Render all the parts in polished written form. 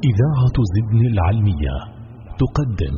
إذاعة زدن العلمية تقدم.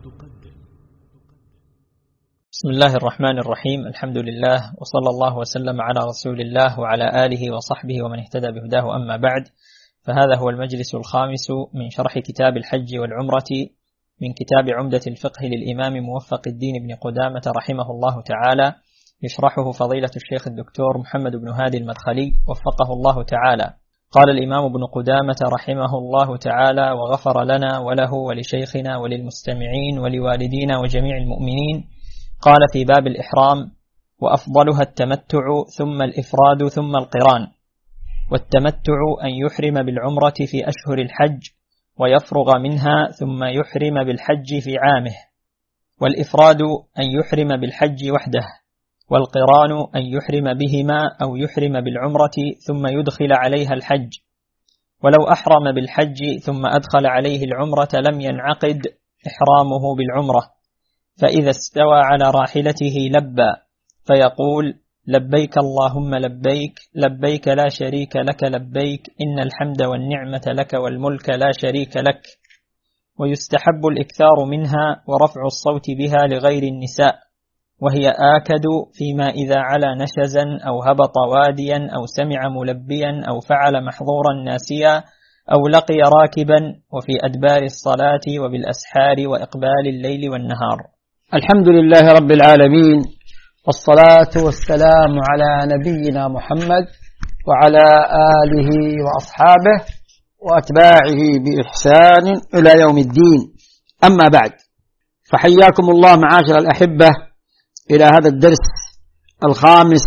بسم الله الرحمن الرحيم. الحمد لله وصلى الله وسلم على رسول الله وعلى آله وصحبه ومن اهتدى بهداه. أما بعد، فهذا هو المجلس الخامس من شرح كتاب الحج والعمرة من كتاب عمدة الفقه للإمام موفق الدين بن قدامة رحمه الله تعالى، يشرحه فضيلة الشيخ الدكتور محمد بن هادي المدخلي وفقه الله تعالى. قال الإمام ابن قدامة رحمه الله تعالى وغفر لنا وله ولشيخنا وللمستمعين ولوالدينا وجميع المؤمنين. قال في باب الإحرام: وأفضلها التمتع ثم الإفراد ثم القران. والتمتع أن يحرم بالعمرة في أشهر الحج ويفرغ منها ثم يحرم بالحج في عامه، والإفراد أن يحرم بالحج وحده، والقران أن يحرم بهما أو يحرم بالعمرة ثم يدخل عليها الحج. ولو أحرم بالحج ثم أدخل عليه العمرة لم ينعقد إحرامه بالعمرة، فإذا استوى على راحلته لبى فيقول: لبيك اللهم لبيك، لبيك لا شريك لك لبيك، إن الحمد والنعمة لك والملك لا شريك لك. ويستحب الإكثار منها ورفع الصوت بها لغير النساء، وهي آكد فيما إذا علا نشزا أو هبط واديا أو سمع ملبيا أو فعل محظورا ناسيا أو لقي راكبا، وفي أدبار الصلاة وبالأسحار وإقبال الليل والنهار. الحمد لله رب العالمين، والصلاة والسلام على نبينا محمد وعلى آله وأصحابه وأتباعه بإحسان إلى يوم الدين. أما بعد، فحياكم الله معاشر الأحبة إلى هذا الدرس الخامس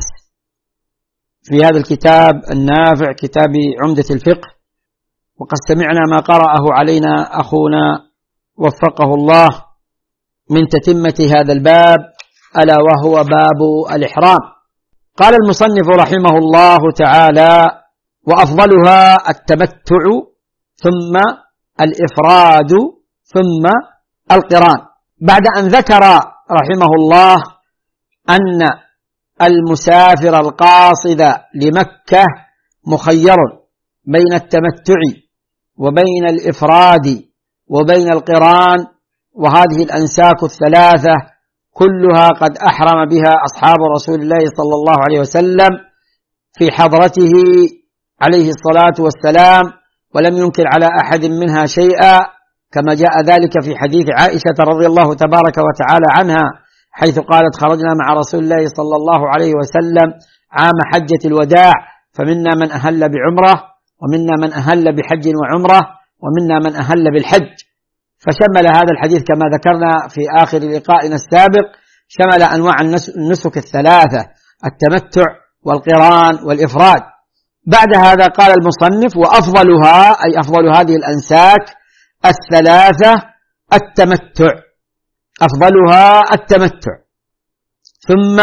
في هذا الكتاب النافع، كتاب عمدة الفقه. وقد سمعنا ما قرأه علينا أخونا وفقه الله من تتمة هذا الباب، ألا وهو باب الإحرام. قال المصنف رحمه الله تعالى: وأفضلها التمتع ثم الإفراد ثم القران. بعد أن ذكر رحمه الله أن المسافر القاصد لمكة مخير بين التمتع وبين الإفراد وبين القران، وهذه الأنساك الثلاثة كلها قد أحرم بها أصحاب رسول الله صلى الله عليه وسلم في حضرته عليه الصلاة والسلام، ولم ينكر على أحد منها شيئا، كما جاء ذلك في حديث عائشة رضي الله تبارك وتعالى عنها، حيث قالت: خرجنا مع رسول الله صلى الله عليه وسلم عام حجة الوداع، فمنا من أهل بعمرة، ومنا من أهل بحج وعمرة، ومنا من أهل بالحج. فشمل هذا الحديث كما ذكرنا في آخر لقائنا السابق، شمل أنواع النسك الثلاثة: التمتع والقران والإفراد. بعد هذا قال المصنف: وأفضلها، أي أفضل هذه الأنساك الثلاثة التمتع، أفضلها التمتع، ثم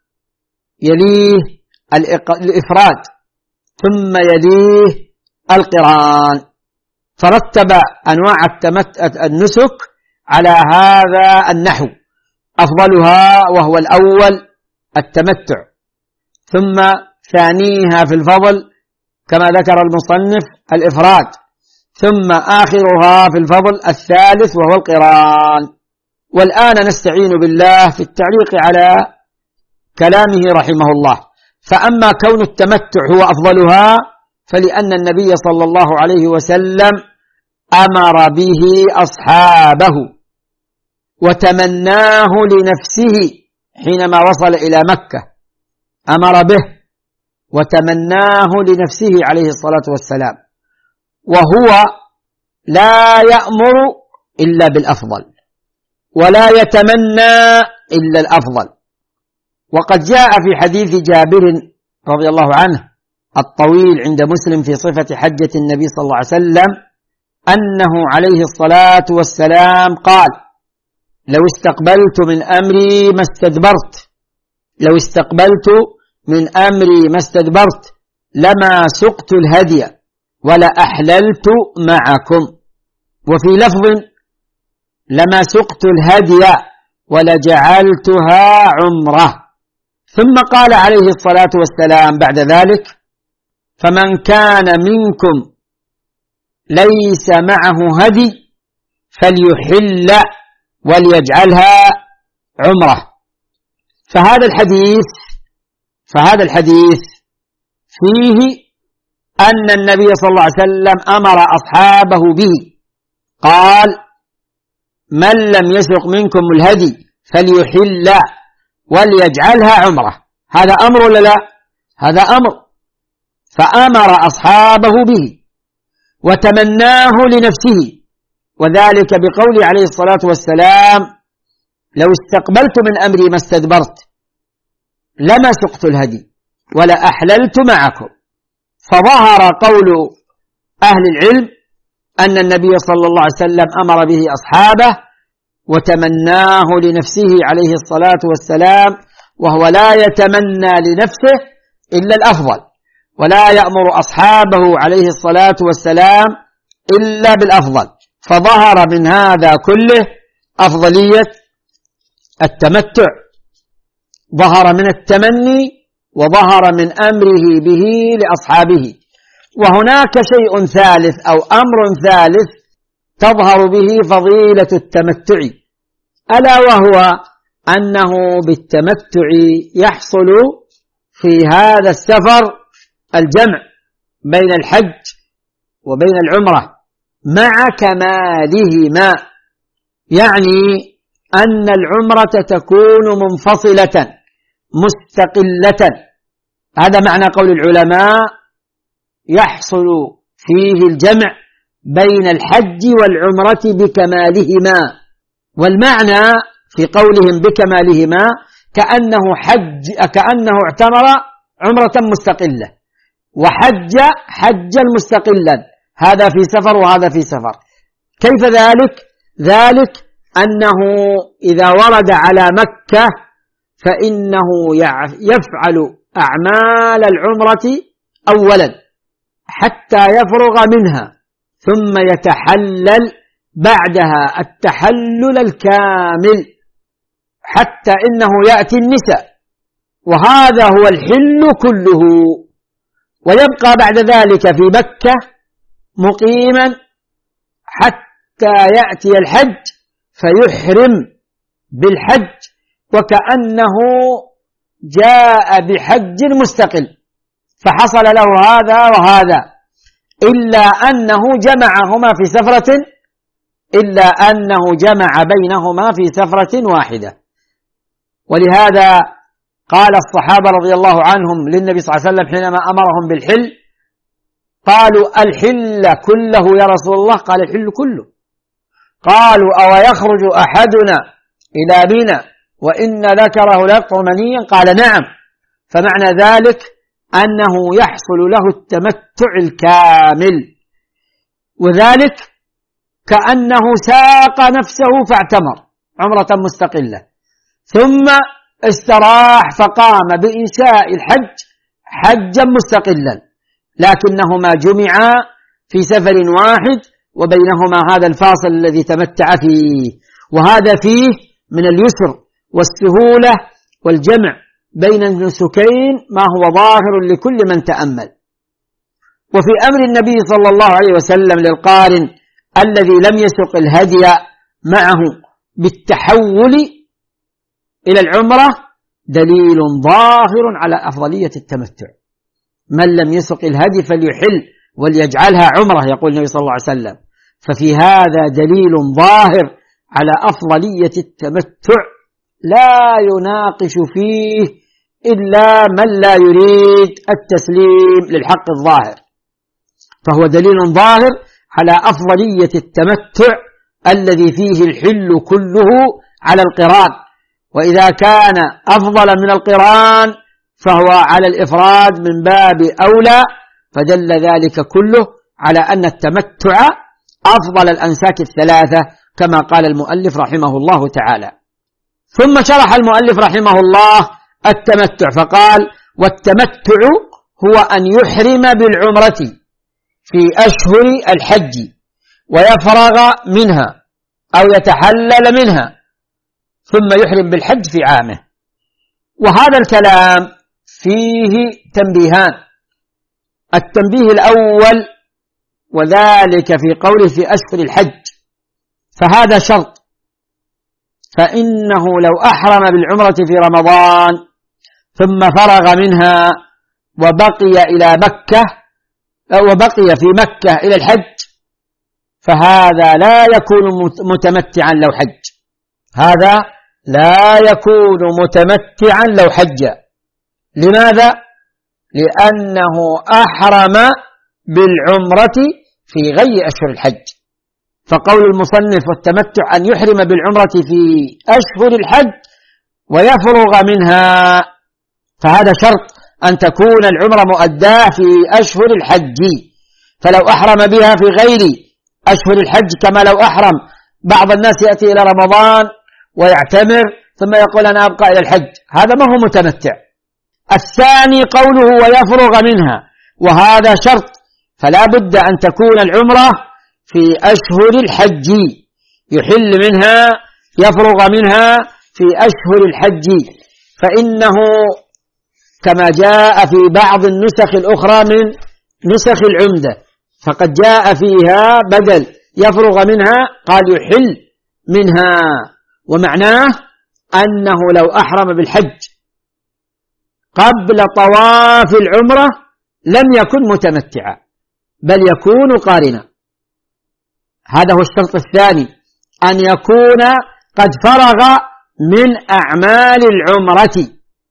يليه الإفراد، ثم يليه القران. فرتب أنواع النسك على هذا النحو: أفضلها وهو الأول التمتع، ثم ثانيها في الفضل كما ذكر المصنف الإفراد، ثم آخرها في الفضل الثالث وهو القران. والآن نستعين بالله في التعليق على كلامه رحمه الله. فأما كون التمتع هو أفضلها فلأن النبي صلى الله عليه وسلم أمر به أصحابه وتمناه لنفسه حينما وصل إلى مكة، أمر به وتمناه لنفسه عليه الصلاة والسلام، وهو لا يأمر إلا بالأفضل ولا يتمنى إلا الأفضل. وقد جاء في حديث جابر رضي الله عنه الطويل عند مسلم في صفة حجة النبي صلى الله عليه وسلم أنه عليه الصلاة والسلام قال: لو استقبلت من أمري ما استدبرت، لو استقبلت من أمري ما استدبرت لما سقت الهدي ولا أحللت معكم. وفي لفظ: لما سقت الهدي ولجعلتها عمرة. ثم قال عليه الصلاة والسلام بعد ذلك: فمن كان منكم ليس معه هدي فليحل وليجعلها عمرة. فهذا الحديث فيه أن النبي صلى الله عليه وسلم أمر أصحابه به، قال: من لم يسق منكم الهدي فليحل وليجعلها عمرة. هذا أمر ولا لا؟ هذا أمر. فأمر أصحابه به وتمناه لنفسه، وذلك بقوله عليه الصلاة والسلام: لو استقبلت من أمري ما استدبرت لما سقت الهدي ولا أحللت معكم. فظهر قول أهل العلم أن النبي صلى الله عليه وسلم أمر به أصحابه وتمناه لنفسه عليه الصلاة والسلام، وهو لا يتمنى لنفسه إلا الأفضل، ولا يأمر أصحابه عليه الصلاة والسلام إلا بالأفضل. فظهر من هذا كله أفضلية التمتع، ظهر من التمني وظهر من أمره به لأصحابه. وهناك شيء ثالث أو أمر ثالث تظهر به فضيلة التمتع، ألا وهو أنه بالتمتع يحصل في هذا السفر الجمع بين الحج وبين العمرة مع كمالهما، يعني أن العمرة تكون منفصلة مستقلة. هذا معنى قول العلماء: يحصل فيه الجمع بين الحج والعمرة بكمالهما. والمعنى في قولهم بكمالهما كأنه اعتمر عمرة مستقلة وحج حجا مستقلا، هذا في سفر وهذا في سفر. كيف ذلك؟ ذلك أنه إذا ورد على مكة فإنه يفعل أعمال العمرة أولا حتى يفرغ منها، ثم يتحلل بعدها التحلل الكامل حتى إنه يأتي النساء، وهذا هو الحل كله. ويبقى بعد ذلك في مكة مقيما حتى يأتي الحج فيحرم بالحج وكأنه جاء بحج مستقل، فحصل له هذا وهذا، إلا أنه جمع بينهما في سفرة واحدة. ولهذا قال الصحابة رضي الله عنهم للنبي صلى الله عليه وسلم حينما أمرهم بالحل، قالوا: الحل كله يا رسول الله؟ قال: الحل كله. قالوا: أو يخرج أحدنا إلى منى وإن ذكره ليقطع منيا؟ قال: نعم. فمعنى ذلك أنه يحصل له التمتع الكامل، وذلك كأنه ساق نفسه فاعتمر عمرة مستقلة، ثم استراح فقام بإنشاء الحج حجا مستقلا، لكنهما جمعا في سفر واحد وبينهما هذا الفاصل الذي تمتع فيه. وهذا فيه من اليسر والسهولة والجمع بين النسكين ما هو ظاهر لكل من تأمل. وفي أمر النبي صلى الله عليه وسلم للقارن الذي لم يسق الهدي معه بالتحول إلى العمرة دليل ظاهر على أفضلية التمتع. من لم يسق الهدي فليحل وليجعلها عمرة، يقول النبي صلى الله عليه وسلم. ففي هذا دليل ظاهر على أفضلية التمتع لا يناقش فيه إلا من لا يريد التسليم للحق الظاهر، فهو دليل ظاهر على أفضلية التمتع الذي فيه الحل كله على القران، وإذا كان أفضل من القران فهو على الإفراد من باب أولى، فدل ذلك كله على أن التمتع أفضل الأنساك الثلاثة كما قال المؤلف رحمه الله تعالى. ثم شرح المؤلف رحمه الله التمتع فقال: والتمتع هو أن يحرم بالعمرة في أشهر الحج ويفرغ منها أو يتحلل منها ثم يحرم بالحج في عامه. وهذا الكلام فيه تنبيهان. التنبيه الأول وذلك في قوله في أشهر الحج، فهذا شرط. فإنه لو أحرم بالعمرة في رمضان ثم فرغ منها وبقي في مكة إلى الحج، فهذا لا يكون متمتعا لو حج، هذا لا يكون متمتعا لو حج. لماذا؟ لأنه أحرم بالعمرة في غير أشهر الحج. فقول المصنف والتمتع أن يحرم بالعمرة في أشهر الحج ويفرغ منها، فهذا شرط أن تكون العمرة مؤداة في أشهر الحج. فلو أحرم بها في غير أشهر الحج، كما لو أحرم بعض الناس يأتي إلى رمضان ويعتمر ثم يقول أنا أبقى إلى الحج، هذا ما هو متمتع. الثاني قوله ويفرغ منها، وهذا شرط، فلا بد أن تكون العمرة في أشهر الحج، يحل منها يفرغ منها في أشهر الحج. فإنه كما جاء في بعض النسخ الأخرى من نسخ العمدة، فقد جاء فيها بدل يفرغ منها قال يحل منها، ومعناه أنه لو أحرم بالحج قبل طواف العمرة لم يكن متمتعا بل يكون قارنا. هذا هو الشرط الثاني، أن يكون قد فرغ من أعمال العمرة،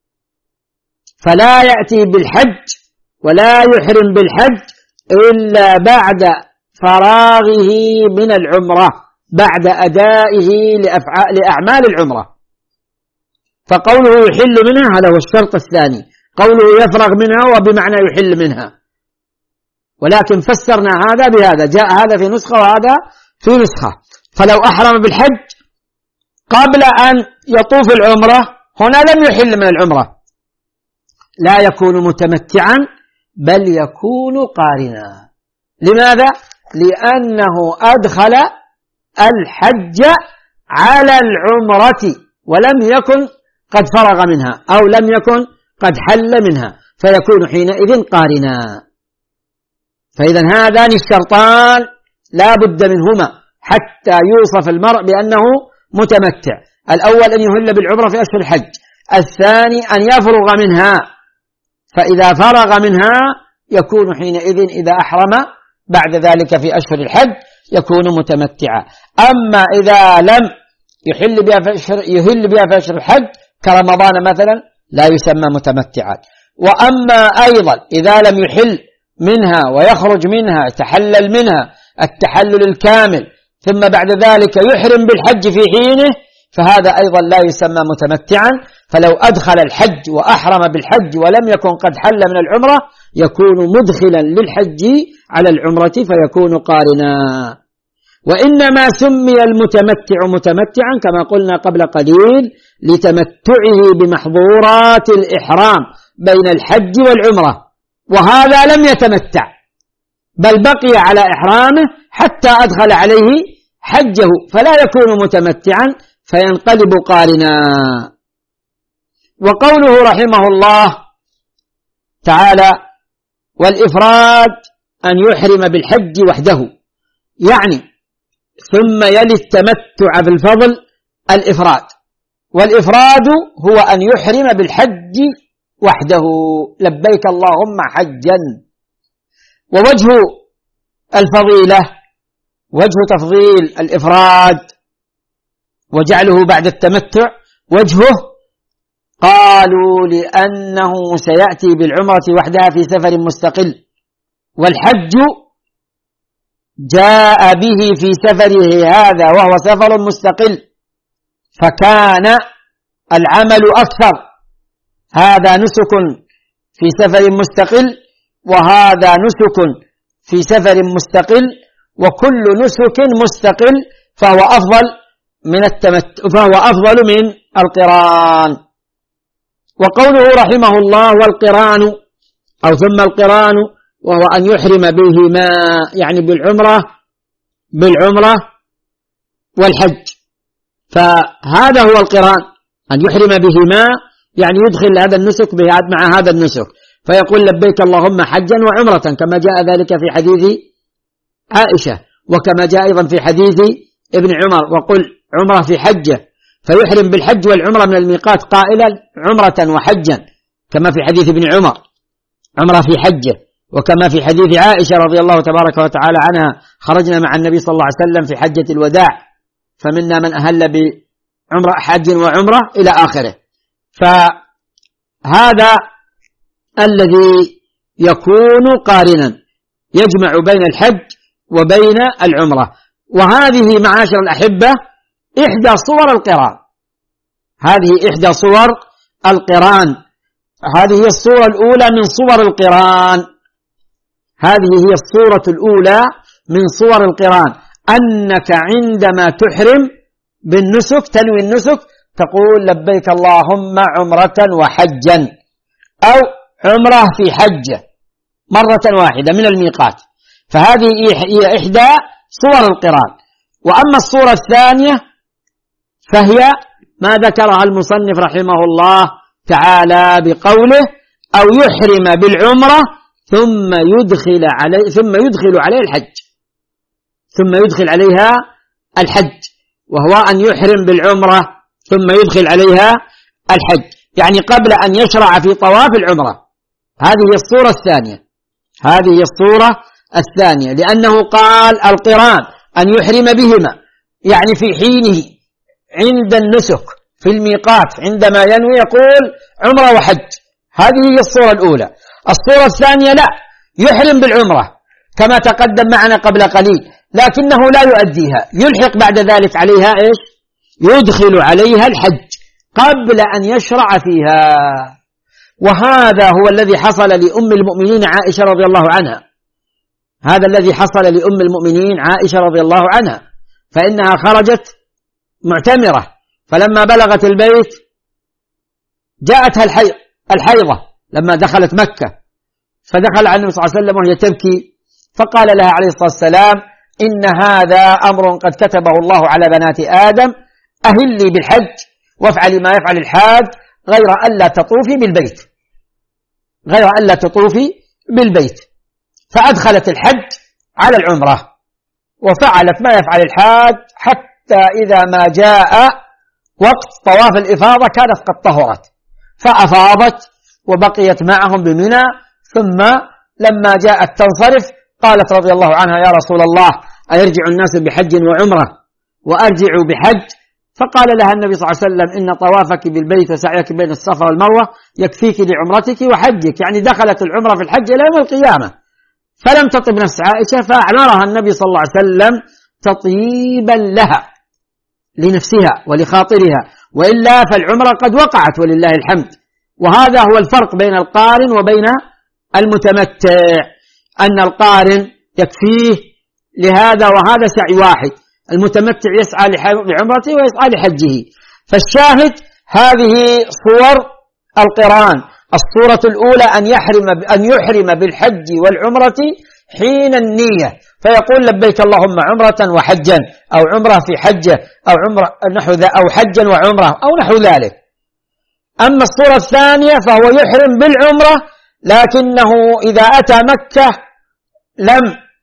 فلا يأتي بالحج ولا يحرم بالحج إلا بعد فراغه من العمرة، بعد أدائه لأعمال العمرة. فقوله يحل منها هذا هو الشرط الثاني، قوله يفرغ منها وبمعنى يحل منها، ولكن فسرنا هذا بهذا، جاء هذا في نسخة وهذا في نسخة. فلو أحرم بالحج قبل أن يطوف العمرة هنا لم يحل من العمرة، لا يكون متمتعا بل يكون قارنا. لماذا؟ لأنه أدخل الحج على العمرة ولم يكن قد فرغ منها أو لم يكن قد حل منها، فيكون حينئذ قارنا. فإذا هذان الشرطان لا بد منهما حتى يوصف المرء بأنه متمتع. الأول أن يهل بالعمرة في أشهر الحج، الثاني أن يفرغ منها، فإذا فرغ منها يكون حينئذ إذا أحرم بعد ذلك في أشهر الحج يكون متمتعا. أما إذا لم يهل بها في أشهر الحج كرمضان مثلا لا يسمى متمتعا. وأما أيضا إذا لم يحل منها ويخرج منها يتحلل منها التحلل الكامل ثم بعد ذلك يحرم بالحج في حينه، فهذا أيضا لا يسمى متمتعا. فلو أدخل الحج وأحرم بالحج ولم يكن قد حل من العمرة يكون مدخلا للحج على العمرة فيكون قارنا. وإنما سمي المتمتع متمتعا كما قلنا قبل قليل لتمتعه بمحظورات الإحرام بين الحج والعمرة، وهذا لم يتمتع بل بقي على إحرامه حتى أدخل عليه حجه، فلا يكون متمتعا فينقلب قارنا. وقوله رحمه الله تعالى والإفراد أن يحرم بالحج وحده، يعني ثم يلي التمتع بالفضل الإفراد، والإفراد هو أن يحرم بالحج وحده لبيك اللهم حجا. ووجه الفضيلة وجه تفضيل الإفراد وجعله بعد التمتع وجهه قالوا لأنه سيأتي بالعمرة وحدها في سفر مستقل، والحج جاء به في سفره هذا وهو سفر مستقل فكان العمل أكثر، هذا نسك في سفر مستقل وهذا نسك في سفر مستقل، وكل نسك مستقل فهو أفضل من القران. وقوله رحمه الله والقران أو ثم القران وهو أن يحرم بهما يعني بالعمرة والحج، فهذا هو القران أن يحرم بهما يعني يدخل هذا النسك مع هذا النسك، فيقول لبيك اللهم حجا وعمرة كما جاء ذلك في حديث عائشة، وكما جاء أيضا في حديث ابن عمر: وقل عمرة في حجة، فيحرم بالحج والعمرة من الميقات قائلا عمرة وحجا، كما في حديث ابن عمر عمرة في حجة، وكما في حديث عائشة رضي الله تبارك وتعالى عنها: خرجنا مع النبي صلى الله عليه وسلم في حجة الوداع فمنا من أهل بعمرة حج وعمرة إلى آخره. فهذا الذي يكون قارنا يجمع بين الحج وبين العمرة. وهذه معاشر الأحبة إحدى صور القران، هذه إحدى صور القران، هذه هي الصورة الأولى من صور القران، هذه هي الصورة الأولى من صور القران، أنك عندما تحرم بالنسك تنوي النسك تقول لبيك اللهم عمرة وحجا، أو عمرة في حجة مرة واحدة من الميقات. فهذه هي إحدى صور القران. وأما الصورة الثانية فهي ما ذكرها المصنف رحمه الله تعالى بقوله: أو يحرم بالعمرة ثم يدخل عليه الحج، ثم يدخل عليها الحج، وهو أن يحرم بالعمرة ثم يدخل عليها الحج، يعني قبل أن يشرع في طواف العمرة. هذه هي الصورة الثانية، هذه هي الصورة الثانية، لأنه قال القران أن يحرم بهما، يعني في حينه عند النسك في الميقات عندما ينوي يقول عمرة وحج. هذه هي الصورة الأولى. الصورة الثانية لا، يحرم بالعمرة كما تقدم معنا قبل قليل، لكنه لا يؤديها، يلحق بعد ذلك عليها إيش؟ يدخل عليها الحج قبل أن يشرع فيها. وهذا هو الذي حصل لأم المؤمنين عائشة رضي الله عنها، هذا الذي حصل لأم المؤمنين عائشة رضي الله عنها، فإنها خرجت معتمرة، فلما بلغت البيت جاءتها الحيضة لما دخلت مكة، فدخل على النبي صلى الله عليه وسلم وهي تبكي، فقال لها عليه الصلاة والسلام: إن هذا أمر قد كتبه الله على بنات آدم، أهلي بالحج وافعلي ما يفعل الحاج غير ألا تطوفي بالبيت، غير ألا تطوفي بالبيت. فأدخلت الحج على العمرة وفعلت ما يفعل الحاج، حتى إذا ما جاء وقت طواف الإفاضة كانت قد طهرت، فأفاضت وبقيت معهم بمنى. ثم لما جاءت تنصرف قالت رضي الله عنها: يا رسول الله، أيرجع الناس بحج وعمرة وأرجع بحج؟ فقال لها النبي صلى الله عليه وسلم: إن طوافك بالبيت وسعيك بين الصفا والمروة يكفيك لعمرتك وحجك، يعني دخلت العمرة في الحج إلى يوم القيامة. فلم تطب نفس عائشة، فأعمرها النبي صلى الله عليه وسلم تطيبا لها لنفسها ولخاطرها، وإلا فالعمرة قد وقعت ولله الحمد. وهذا هو الفرق بين القارن وبين المتمتع، أن القارن يكفيه لهذا وهذا سعي واحد، المتمتع يسعى لعمرته ويسعى لحجه. فالشاهد هذه صور القران. الصورة الأولى أن يحرم بالحج والعمرة حين النية، فيقول لبيك اللهم عمرة وحجا، أو عمرة في حجة، أو عمرة نحو أو حجا وعمرة أو نحو ذلك. أما الصورة الثانية فهو يحرم بالعمرة، لكنه إذا أتى مكة لم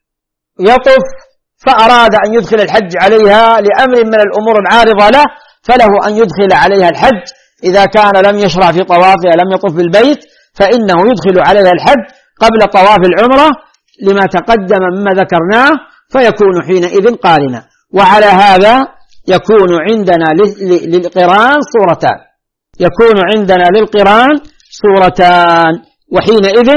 يطف فأراد أن يدخل الحج عليها لأمر من الأمور العارضة له، فله أن يدخل عليها الحج. إذا كان لم يشرع في طوافها لم يطف بالبيت فإنه يدخل عليها الحج قبل طواف العمرة لما تقدم مما ذكرناه، فيكون حينئذ قارنا. وعلى هذا يكون عندنا للقران صورتان، يكون عندنا للقران صورتان، وحينئذ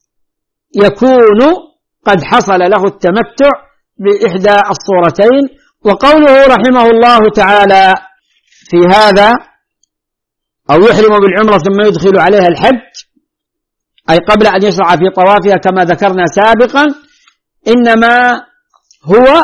يكون قد حصل له التمتع بإحدى الصورتين. وقوله رحمه الله تعالى في هذا: أو يحرم بالعمرة ثم يدخل عليها الحج، أي قبل أن يشرع في طوافها كما ذكرنا سابقا، إنما هو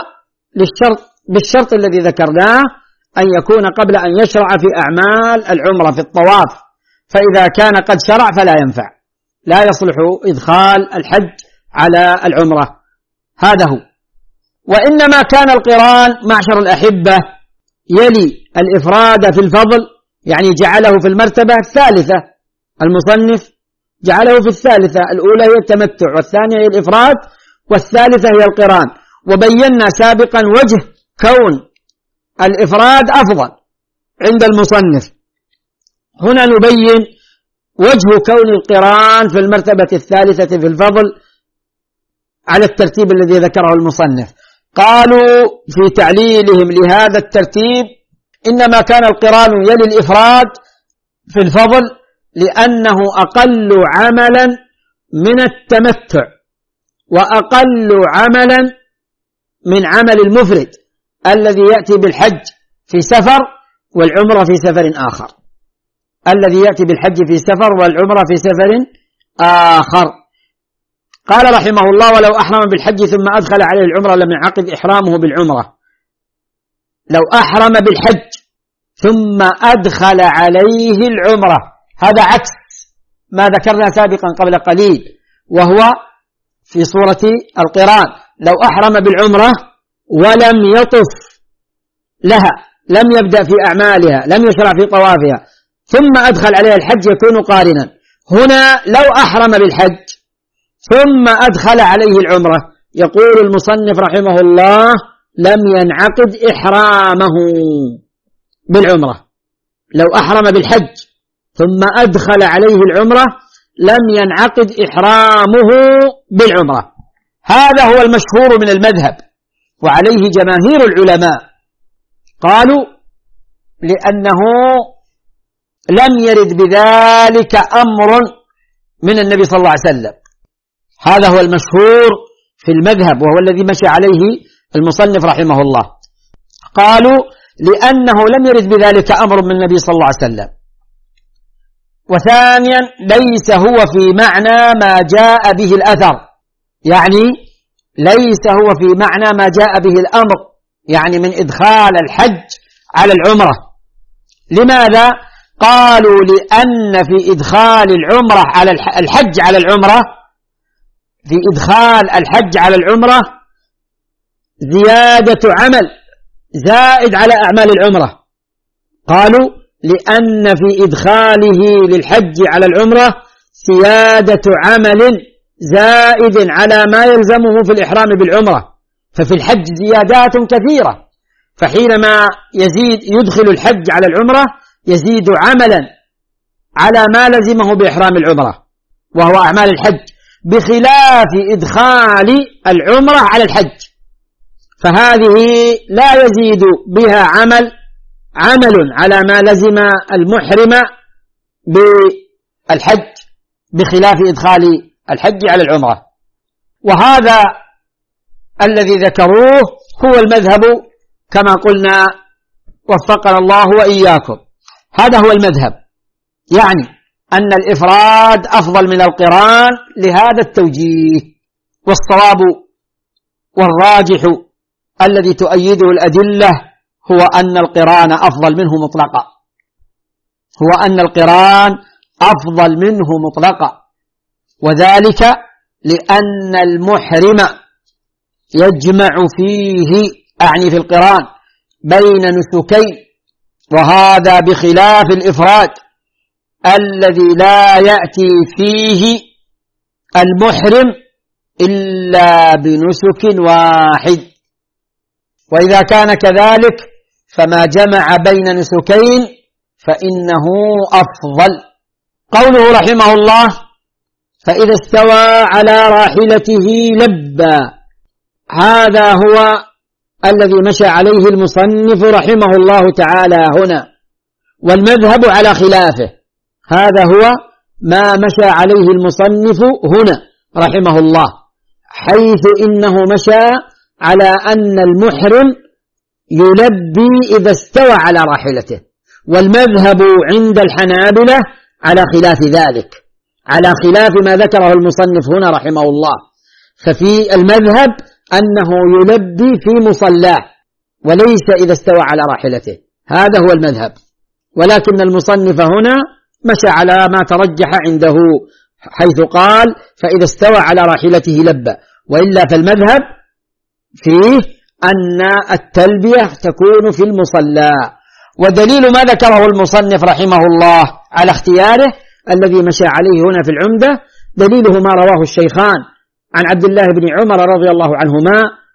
بالشرط الذي ذكرناه، أن يكون قبل أن يشرع في أعمال العمرة في الطواف، فإذا كان قد شرع فلا ينفع، لا يصلح إدخال الحج على العمرة. هذا هو. وإنما كان القران معشر الأحبة يلي الإفراد في الفضل، يعني جعله في المرتبة الثالثة، المصنف جعله في الثالثة، الأولى هي التمتع، والثانية هي الإفراد، والثالثة هي القران. وبينا سابقا وجه كون الإفراد أفضل عند المصنف. هنا نبين وجه كون القران في المرتبة الثالثة في الفضل على الترتيب الذي ذكره المصنف. قالوا في تعليلهم لهذا الترتيب إنما كان القران يلي الإفراد في الفضل لأنه أقل عملا من التمتع وأقل عملا من عمل المفرد الذي يأتي بالحج في سفر والعمرة في سفر آخر، الذي يأتي بالحج في سفر والعمرة في سفر آخر. قال رحمه الله: ولو أحرم بالحج ثم أدخل عليه العمرة لم ينعقد إحرامه بالعمرة. لو أحرم بالحج ثم أدخل عليه العمرة، هذا عكس ما ذكرنا سابقا قبل قليل، وهو في صورة القران. لو أحرم بالعمرة ولم يطف لها، لم يبدأ في أعمالها، لم يشرع في طوافها، ثم أدخل عليها الحج يكون قارنا. هنا لو أحرم بالحج ثم أدخل عليه العمرة، يقول المصنف رحمه الله: لم ينعقد إحرامه بالعمرة. لو أحرم بالحج ثم أدخل عليه العمرة لم ينعقد إحرامه بالعمرة. هذا هو المشهور من المذهب، وعليه جماهير العلماء. قالوا لأنه لم يرد بذلك أمر من النبي صلى الله عليه وسلم. هذا هو المشهور في المذهب، وهو الذي مشى عليه المصنف رحمه الله. قالوا لأنه لم يرد بذلك أمر من النبي صلى الله عليه وسلم. وثانيا ليس هو في معنى ما جاء به الأثر، يعني ليس هو في معنى ما جاء به الأمر، يعني من إدخال الحج على العمرة. لماذا؟ قالوا لأن في إدخال العمرة على الحج على العمرة، في إدخال الحج على العمرة زيادة عمل زائد على أعمال العمرة. قالوا لأن في إدخاله للحج على العمرة زيادة عمل زائد على ما يلزمه في الإحرام بالعمرة، ففي الحج زيادات كثيرة، فحينما يدخل الحج على العمرة يزيد عملا على ما لزمه بإحرام العمرة وهو أعمال الحج، بخلاف إدخال العمرة على الحج، فهذه لا يزيد بها عمل على ما لزم المحرم بالحج، بخلاف إدخال الحج على العمرة. وهذا الذي ذكروه هو المذهب كما قلنا وفقنا الله وإياكم. هذا هو المذهب، يعني أن الإفراد أفضل من القران لهذا التوجيه. والصواب والراجح الذي تؤيده الأدلة هو أن القران أفضل منه مطلقا، هو أن القران أفضل منه مطلقا، وذلك لأن المحرم يجمع فيه، أعني في القران، بين نسكين، وهذا بخلاف الإفراد الذي لا يأتي فيه المحرم إلا بنسك واحد. وإذا كان كذلك فما جمع بين نسكين فإنه أفضل. قوله رحمه الله: فإذا استوى على راحلته لبى، هذا هو الذي مشى عليه المصنف رحمه الله تعالى هنا، والمذهب على خلافه. هذا هو ما مشى عليه المصنف هنا رحمه الله، حيث إنه مشى على أن المحرم يلبي إذا استوى على راحلته، والمذهب عند الحنابلة على خلاف ذلك، على خلاف ما ذكره المصنف هنا رحمه الله. ففي المذهب أنه يلبي في مصلاه وليس إذا استوى على راحلته، هذا هو المذهب. ولكن المصنف هنا مشى على ما ترجح عنده، حيث قال: فإذا استوى على راحلته لبى. وإلا فالمذهب فيه أن التلبية تكون في المصلى. ودليل ما ذكره المصنف رحمه الله على اختياره الذي مشى عليه هنا في العمدة، دليله ما رواه الشيخان عن عبد الله بن عمر رضي الله عنهما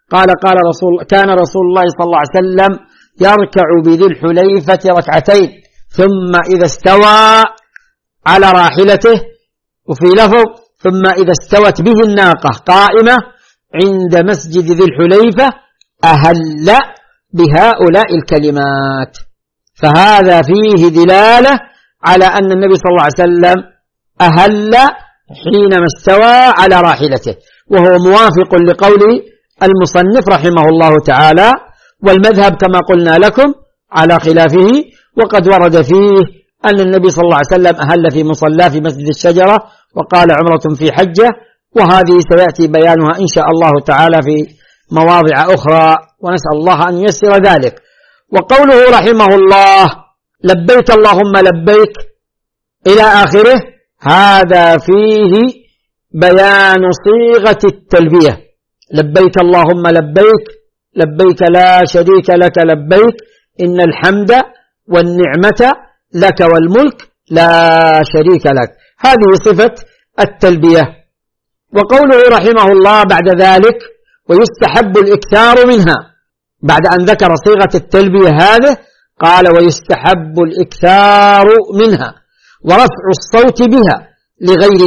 كان رسول الله صلى الله عليه وسلم يركع بذي الحليفة ركعتين، ثم إذا استوى على راحلته، وفي لفظ ثم إذا استوت به الناقة قائمة عند مسجد ذي الحليفة أهل بهؤلاء الكلمات. فهذا فيه دلالة على أن النبي صلى الله عليه وسلم أهل حينما استوى على راحلته، وهو موافق لقول المصنف رحمه الله تعالى، والمذهب كما قلنا لكم على خلافه. وقد ورد فيه أن النبي صلى الله عليه وسلم أهل في مصلى في مسجد الشجرة وقال عمرة في حجة، وهذه سيأتي بيانها إن شاء الله تعالى في مواضع أخرى، ونسأل الله أن ييسر ذلك. وقوله رحمه الله لبيك اللهم لبيك إلى آخره، هذا فيه بيان صيغة التلبية. لبيك اللهم لبيك، لبيك لا شريك لك لبيك، إن الحمد والنعمة لك والملك لا شريك لك، هذه صفة التلبية. وقوله رحمه الله بعد ذلك ويستحب الإكثار منها، بعد أن ذكر صيغة التلبية هذه قال ويستحب الإكثار منها ورفع الصوت بها لغير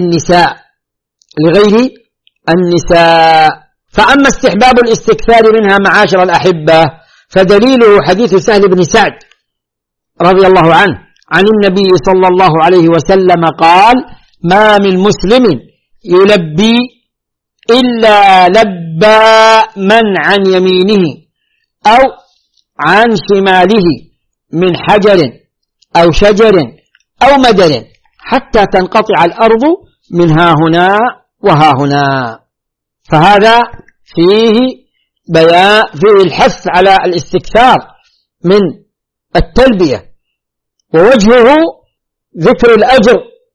النساء. فأما استحباب الاستكثار منها معاشر الأحبة فدليله حديث سهل بن سعد رضي الله عنه عن النبي صلى الله عليه وسلم قال ما من مسلم يلبي إلا لبى من عن يمينه أو عن شماله من حجر أو شجر أو مدر حتى تنقطع الأرض من ها هنا وها هنا. فهذا فيه الحث على الاستكثار من التلبية، ووجهه ذكر الأجر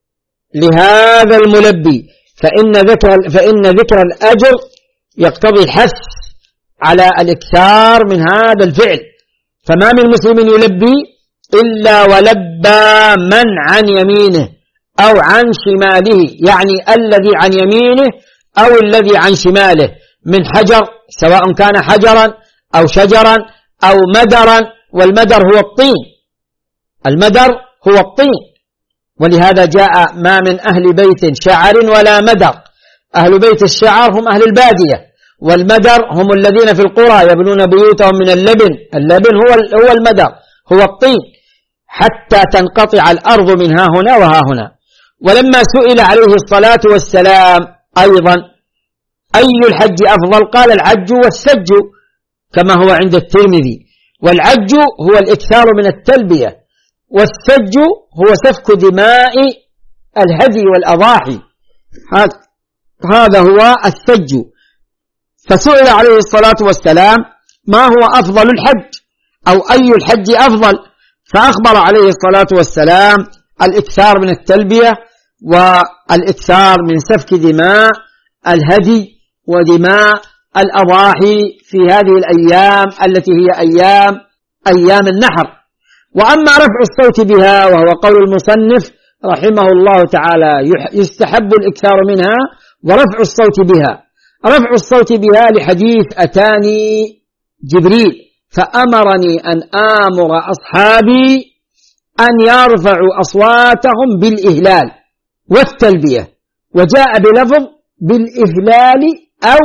لهذا الملبي، فإن ذكر الأجر يقتضي الحث على الإكثار من هذا الفعل. فما من مسلم يلبي إلا ولبى من عن يمينه أو عن شماله، يعني الذي عن يمينه أو الذي عن شماله من حجر، سواء كان حجرا أو شجرا أو مدرا، والمدر هو الطين، المدر هو الطين. ولهذا جاء ما من أهل بيت شعر ولا مدر، أهل بيت الشعر هم أهل البادية، والمدر هم الذين في القرى يبنون بيوتهم من اللبن هو المدر، هو الطين، حتى تنقطع الأرض من ها هنا وها هنا. ولما سئل عليه الصلاة والسلام أيضا أي الحج أفضل قال العج والسج كما هو عند الترمذي، والعج هو الإكثار من التلبية، والسج هو سفك دماء الهدي والأضاحي، هذا هو السج. فسئل عليه الصلاة والسلام ما هو أفضل الحج أو أي الحج أفضل، فأخبر عليه الصلاة والسلام الإكثار من التلبية والإكثار من سفك دماء الهدي ودماء الأضاحي في هذه الأيام التي هي أيام النحر. وأما رفع الصوت بها وهو قول المصنف رحمه الله تعالى يستحب الإكثار منها ورفع الصوت بها. رفع الصوت بها لحديث أتاني جبريل فأمرني أن آمر أصحابي أن يرفعوا أصواتهم بالإهلال والتلبية، وجاء بلفظ بالإهلال أو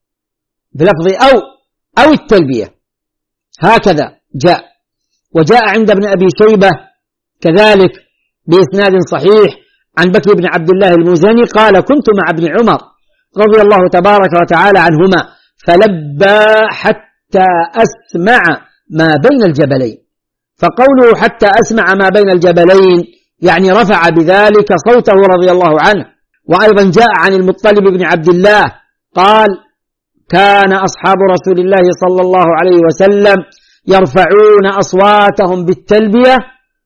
بلفظ أو التلبية، هكذا جاء. وجاء عند ابن أبي شيبة كذلك بإسناد صحيح عن بكر بن عبد الله المزني قال كنت مع ابن عمر رضي الله تبارك وتعالى عنهما فلبى حتى أسمع ما بين الجبلين. فقوله حتى أسمع ما بين الجبلين يعني رفع بذلك صوته رضي الله عنه. وأيضا جاء عن المطلب بن عبد الله قال كان أصحاب رسول الله صلى الله عليه وسلم يرفعون أصواتهم بالتلبية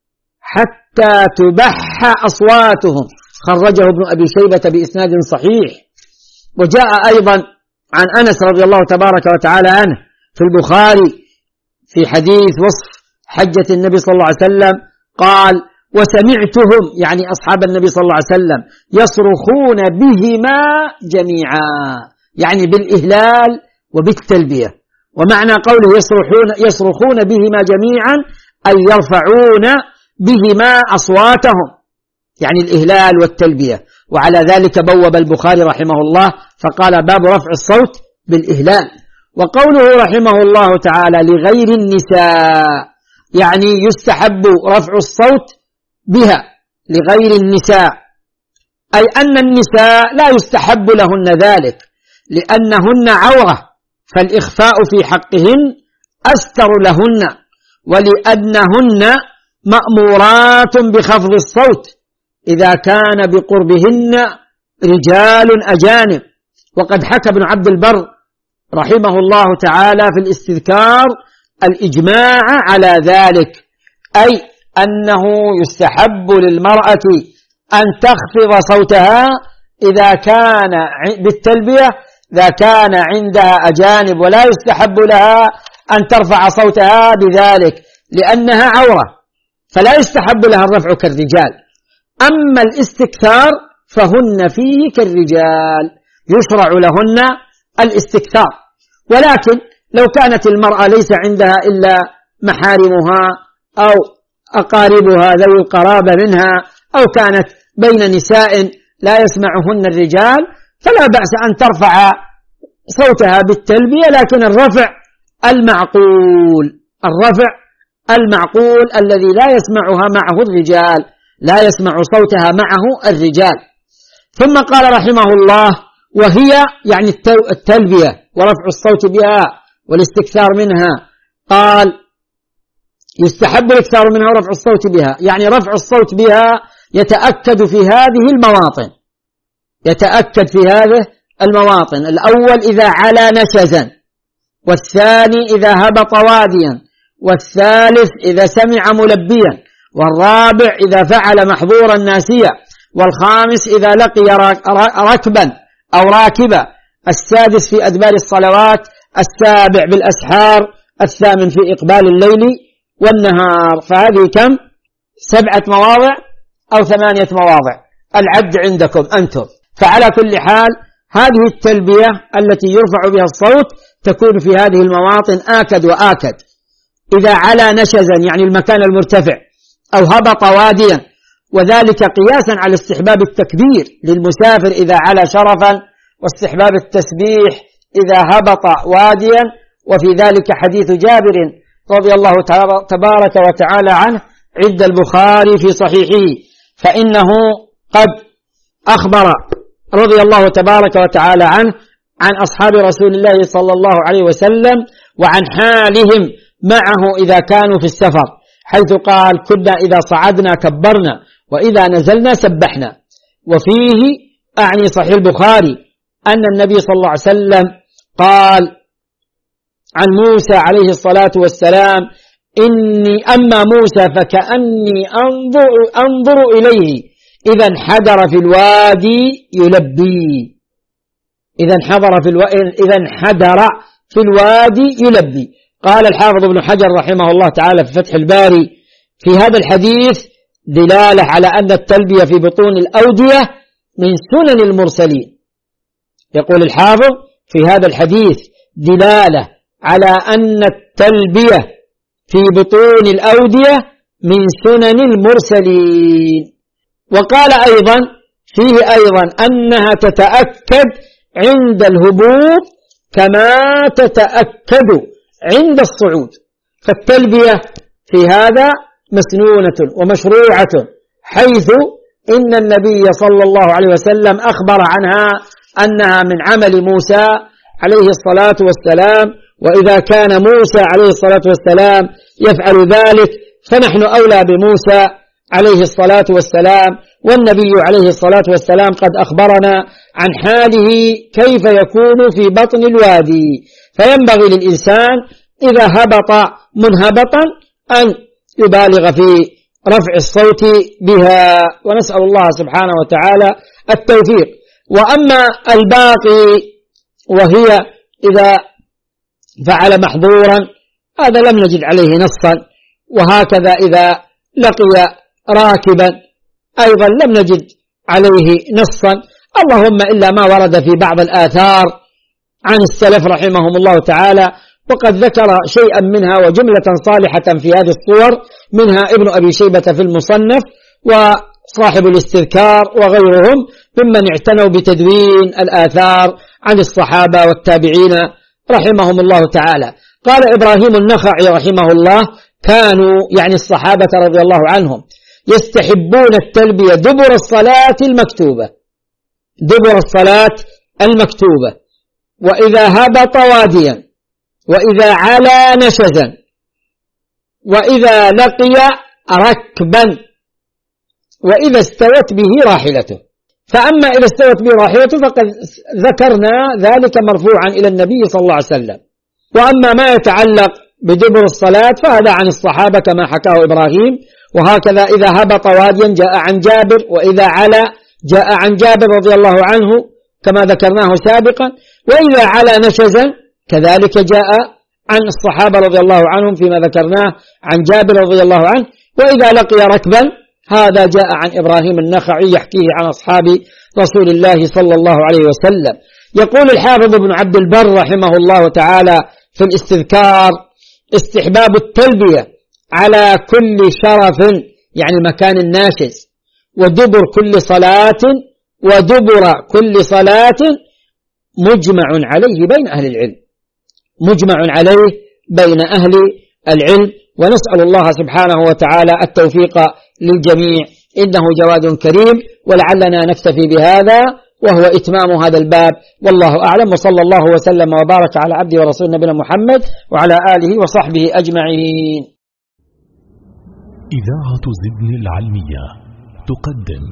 حتى تبح أصواتهم، خرجه ابن أبي شيبة بإسناد صحيح. وجاء أيضا عن أنس رضي الله تبارك وتعالى عنه في البخاري في حديث وصف حجة النبي صلى الله عليه وسلم قال وسمعتهم يعني أصحاب النبي صلى الله عليه وسلم يصرخون بهما جميعا، يعني بالإهلال وبالتلبية. ومعنى قوله يصرخون بهما جميعا أي يرفعون بهما أصواتهم، يعني الإهلال والتلبية. وعلى ذلك بوب البخاري رحمه الله فقال باب رفع الصوت بالإهلال. وقوله رحمه الله تعالى لغير النساء يعني يستحب رفع الصوت بها لغير النساء، أي أن النساء لا يستحب لهن ذلك لأنهن عورة، فالإخفاء في حقهن أستر لهن، ولأنهن مأمورات بخفض الصوت إذا كان بقربهن رجال أجانب. وقد حكى ابن عبد البر رحمه الله تعالى في الاستذكار الإجماع على ذلك، أي أنه يستحب للمرأة أن تخفض صوتها إذا كان بالتلبية إذا كان عندها أجانب، ولا يستحب لها أن ترفع صوتها بذلك لأنها عورة، فلا يستحب لها الرفع كالرجال. أما الاستكثار فهن فيه كالرجال، يشرع لهن الاستكثار. ولكن لو كانت المرأة ليس عندها إلا محارمها أو أقاربها ذوي القرابة منها، أو كانت بين نساء لا يسمعهن الرجال، فلا بأس أن ترفع صوتها بالتلبية، لكن الرفع المعقول الذي لا يسمعها معه الرجال، لا يسمع صوتها معه الرجال. ثم قال رحمه الله وهي يعني التلبية ورفع الصوت بها والاستكثار منها، قال يستحب الاكثار منها ورفع الصوت بها، يعني رفع الصوت بها يتأكد في هذه المواطن الأول إذا علا نشزا، والثاني إذا هبط واديا، والثالث إذا سمع ملبيا، والرابع إذا فعل محظورا ناسيا، والخامس إذا لقي ركبا أو راكبا، السادس في أدبار الصلوات، السابع بالأسحار، الثامن في إقبال الليل والنهار. فهذه كم؟ 7 مواضع أو 8 مواضع، العد عندكم أنتم. فعلى كل حال هذه التلبية التي يرفع بها الصوت تكون في هذه المواطن آكد وآكد. إذا علا نشزا يعني المكان المرتفع، أو هبط واديا، وذلك قياسا على استحباب التكبير للمسافر إذا علا شرفا، واستحباب التسبيح إذا هبط واديا. وفي ذلك حديث جابر رضي الله تبارك وتعالى عنه عند البخاري في صحيحه، فإنه قد أخبر رضي الله تبارك وتعالى عنه عن أصحاب رسول الله صلى الله عليه وسلم وعن حالهم معه إذا كانوا في السفر، حيث قال كنا إذا صعدنا كبرنا وإذا نزلنا سبحنا. وفيه أعني صحيح البخاري أن النبي صلى الله عليه وسلم قال عن موسى عليه الصلاة والسلام أما موسى فكأني أنظر إليه إذا انحدر في الوادي يلبي، إذا انحدر في الوادي يلبي. قال الحافظ ابن حجر رحمه الله تعالى في فتح الباري في هذا الحديث دلالة على أن التلبية في بطون الأودية من سنن المرسلين. يقول الحافظ في هذا الحديث دلالة على أن التلبية في بطون الأودية من سنن المرسلين. وقال أيضا فيه أيضا أنها تتأكد عند الهبوط كما تتأكد عند الصعود، فالتلبية في هذا مسنونة ومشروعة، حيث إن النبي صلى الله عليه وسلم أخبر عنها أنها من عمل موسى عليه الصلاة والسلام، وإذا كان موسى عليه الصلاة والسلام يفعل ذلك فنحن أولى بموسى عليه الصلاة والسلام. والنبي عليه الصلاة والسلام قد أخبرنا عن حاله كيف يكون في بطن الوادي، فينبغي للإنسان إذا هبط منهبطا أن يبالغ في رفع الصوت بها، ونسأل الله سبحانه وتعالى التوفيق. وأما الباقي وهي إذا فعل محظورا هذا لم نجد عليه نصا، وهكذا إذا لقي راكبا أيضا لم نجد عليه نصا، اللهم إلا ما ورد في بعض الآثار عن السلف رحمهم الله تعالى، وقد ذكر شيئا منها وجملة صالحة في هذه الصور، منها ابن أبي شيبة في المصنف وصاحب الاستذكار وغيرهم ممن اعتنوا بتدوين الآثار عن الصحابة والتابعين رحمهم الله تعالى. قال إبراهيم النخعي رحمه الله: كانوا يعني الصحابة رضي الله عنهم يستحبون التلبية دبر الصلاة المكتوبة، دبر الصلاة المكتوبة، وإذا هبط واديا، وإذا علا نشزا، وإذا لقي ركبا، وإذا استوت به راحلته. فأما إذا استوت به راحلته فقد ذكرنا ذلك مرفوعا إلى النبي صلى الله عليه وسلم. وأما ما يتعلق بدبر الصلاة فهذا عن الصحابة كما حكاه إبراهيم. وهكذا إذا هبط واديا جاء عن جابر، وإذا علا جاء عن جابر رضي الله عنه كما ذكرناه سابقا، وإذا علا نشزا كذلك جاء عن الصحابة رضي الله عنهم فيما ذكرناه عن جابر رضي الله عنه. وإذا لقي ركبا هذا جاء عن إبراهيم النخعي يحكيه عن أصحاب رسول الله صلى الله عليه وسلم. يقول الحافظ ابن عبد البر رحمه الله تعالى في الاستذكار: استحباب التلبية على كل شرف يعني المكان الناشز، ودبر كل صلاة، ودبر كل صلاة مجمع عليه بين أهل العلم، مجمع عليه بين أهل العلم. ونسأل الله سبحانه وتعالى التوفيق للجميع إنه جواد كريم. ولعلنا نكتفي بهذا وهو إتمام هذا الباب، والله أعلم، وصلى الله وسلم وبارك على عبده ورسول نبينا محمد وعلى آله وصحبه أجمعين. إذاعة زدن العلمية تقدم.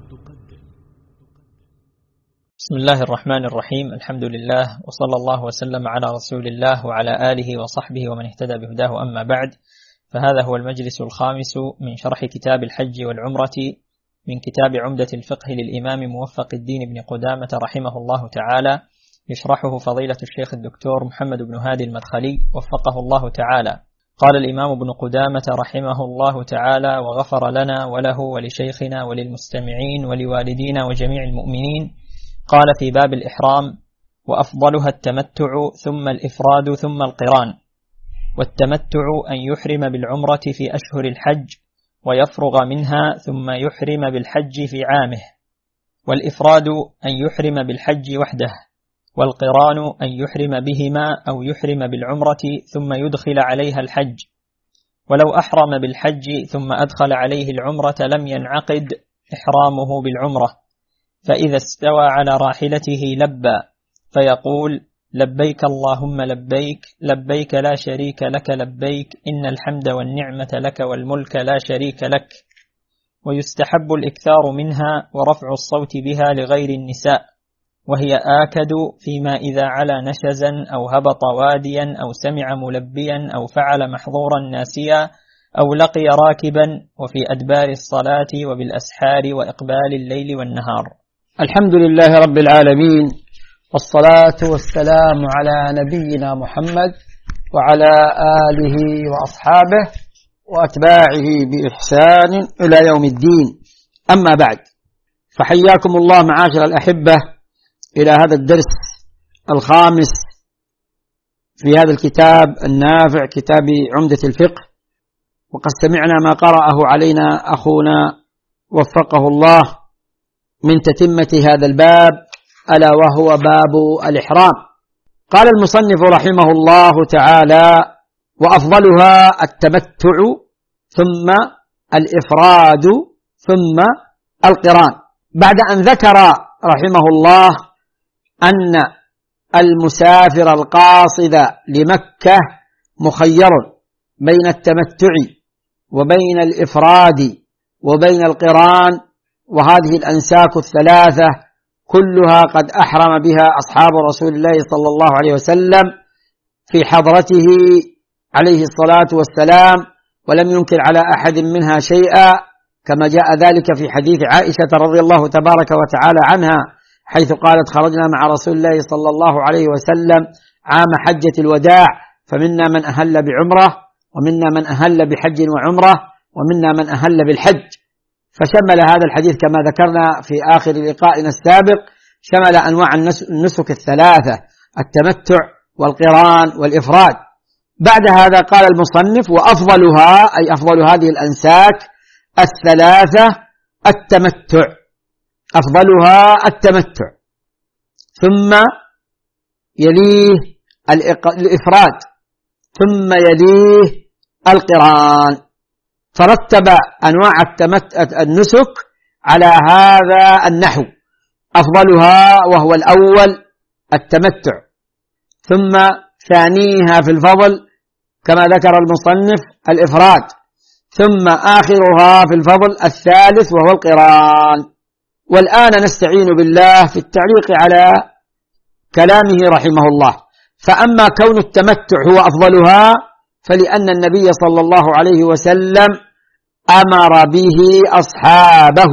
بسم الله الرحمن الرحيم، الحمد لله، وصلى الله وسلم على رسول الله وعلى آله وصحبه ومن اهتدى بهداه. أما بعد، فهذا هو المجلس الخامس من شرح كتاب الحج والعمرة من كتاب عمدة الفقه للإمام موفق الدين بن قدامة رحمه الله تعالى، يشرحه فضيلة الشيخ الدكتور محمد بن هادي المدخلي وفقه الله تعالى. قال الإمام ابن قدامة رحمه الله تعالى وغفر لنا وله ولشيخنا وللمستمعين ولوالدينا وجميع المؤمنين. قال في باب الإحرام: وأفضلها التمتع ثم الإفراد ثم القران. والتمتع أن يحرم بالعمرة في أشهر الحج ويفرغ منها ثم يحرم بالحج في عامه، والإفراد أن يحرم بالحج وحده، والقران أن يحرم بهما أو يحرم بالعمرة ثم يدخل عليها الحج. ولو أحرم بالحج ثم أدخل عليه العمرة لم ينعقد إحرامه بالعمرة، فإذا استوى على راحلته لبى فيقول: لبيك اللهم لبيك، لبيك لا شريك لك لبيك، إن الحمد والنعمة لك والملك لا شريك لك. ويستحب الإكثار منها ورفع الصوت بها لغير النساء، وهي آكد فيما إذا علا نشزا أو هبط واديا أو سمع ملبيا أو فعل محظورا ناسيا أو لقي راكبا، وفي أدبار الصلاة وبالأسحار وإقبال الليل والنهار. الحمد لله رب العالمين، والصلاة والسلام على نبينا محمد وعلى آله وأصحابه وأتباعه بإحسان إلى يوم الدين. أما بعد، فحياكم الله معاشر الأحبة إلى هذا الدرس الخامس في هذا الكتاب النافع، كتاب عمدة الفقه. وقد سمعنا ما قرأه علينا أخونا وفقه الله من تتمة هذا الباب، ألا وهو باب الإحرام. قال المصنف رحمه الله تعالى: وأفضلها التمتع ثم الإفراد ثم القران، بعد أن ذكر رحمه الله أن المسافر القاصد لمكة مخير بين التمتع وبين الإفراد وبين القران، وهذه الأنساك الثلاثة كلها قد أحرم بها أصحاب رسول الله صلى الله عليه وسلم في حضرته عليه الصلاة والسلام، ولم ينكر على أحد منها شيئا، كما جاء ذلك في حديث عائشة رضي الله تبارك وتعالى عنها، حيث قالت: خرجنا مع رسول الله صلى الله عليه وسلم عام حجة الوداع، فمنا من أهل بعمرة، ومنا من أهل بحج وعمرة، ومنا من أهل بالحج. فشمل هذا الحديث كما ذكرنا في آخر لقائنا السابق، شمل أنواع النسك الثلاثة، التمتع والقران والإفراد. بعد هذا قال المصنف: وأفضلها، أي أفضل هذه الأنساك الثلاثة التمتع، أفضلها التمتع، ثم يليه الإفراد، ثم يليه القران. فرتب أنواع النسك على هذا النحو: أفضلها وهو الأول التمتع، ثم ثانيها في الفضل كما ذكر المصنف الإفراد، ثم آخرها في الفضل الثالث وهو القران. والآن نستعين بالله في التعليق على كلامه رحمه الله. فأما كون التمتع هو أفضلها فلأن النبي صلى الله عليه وسلم أمر به أصحابه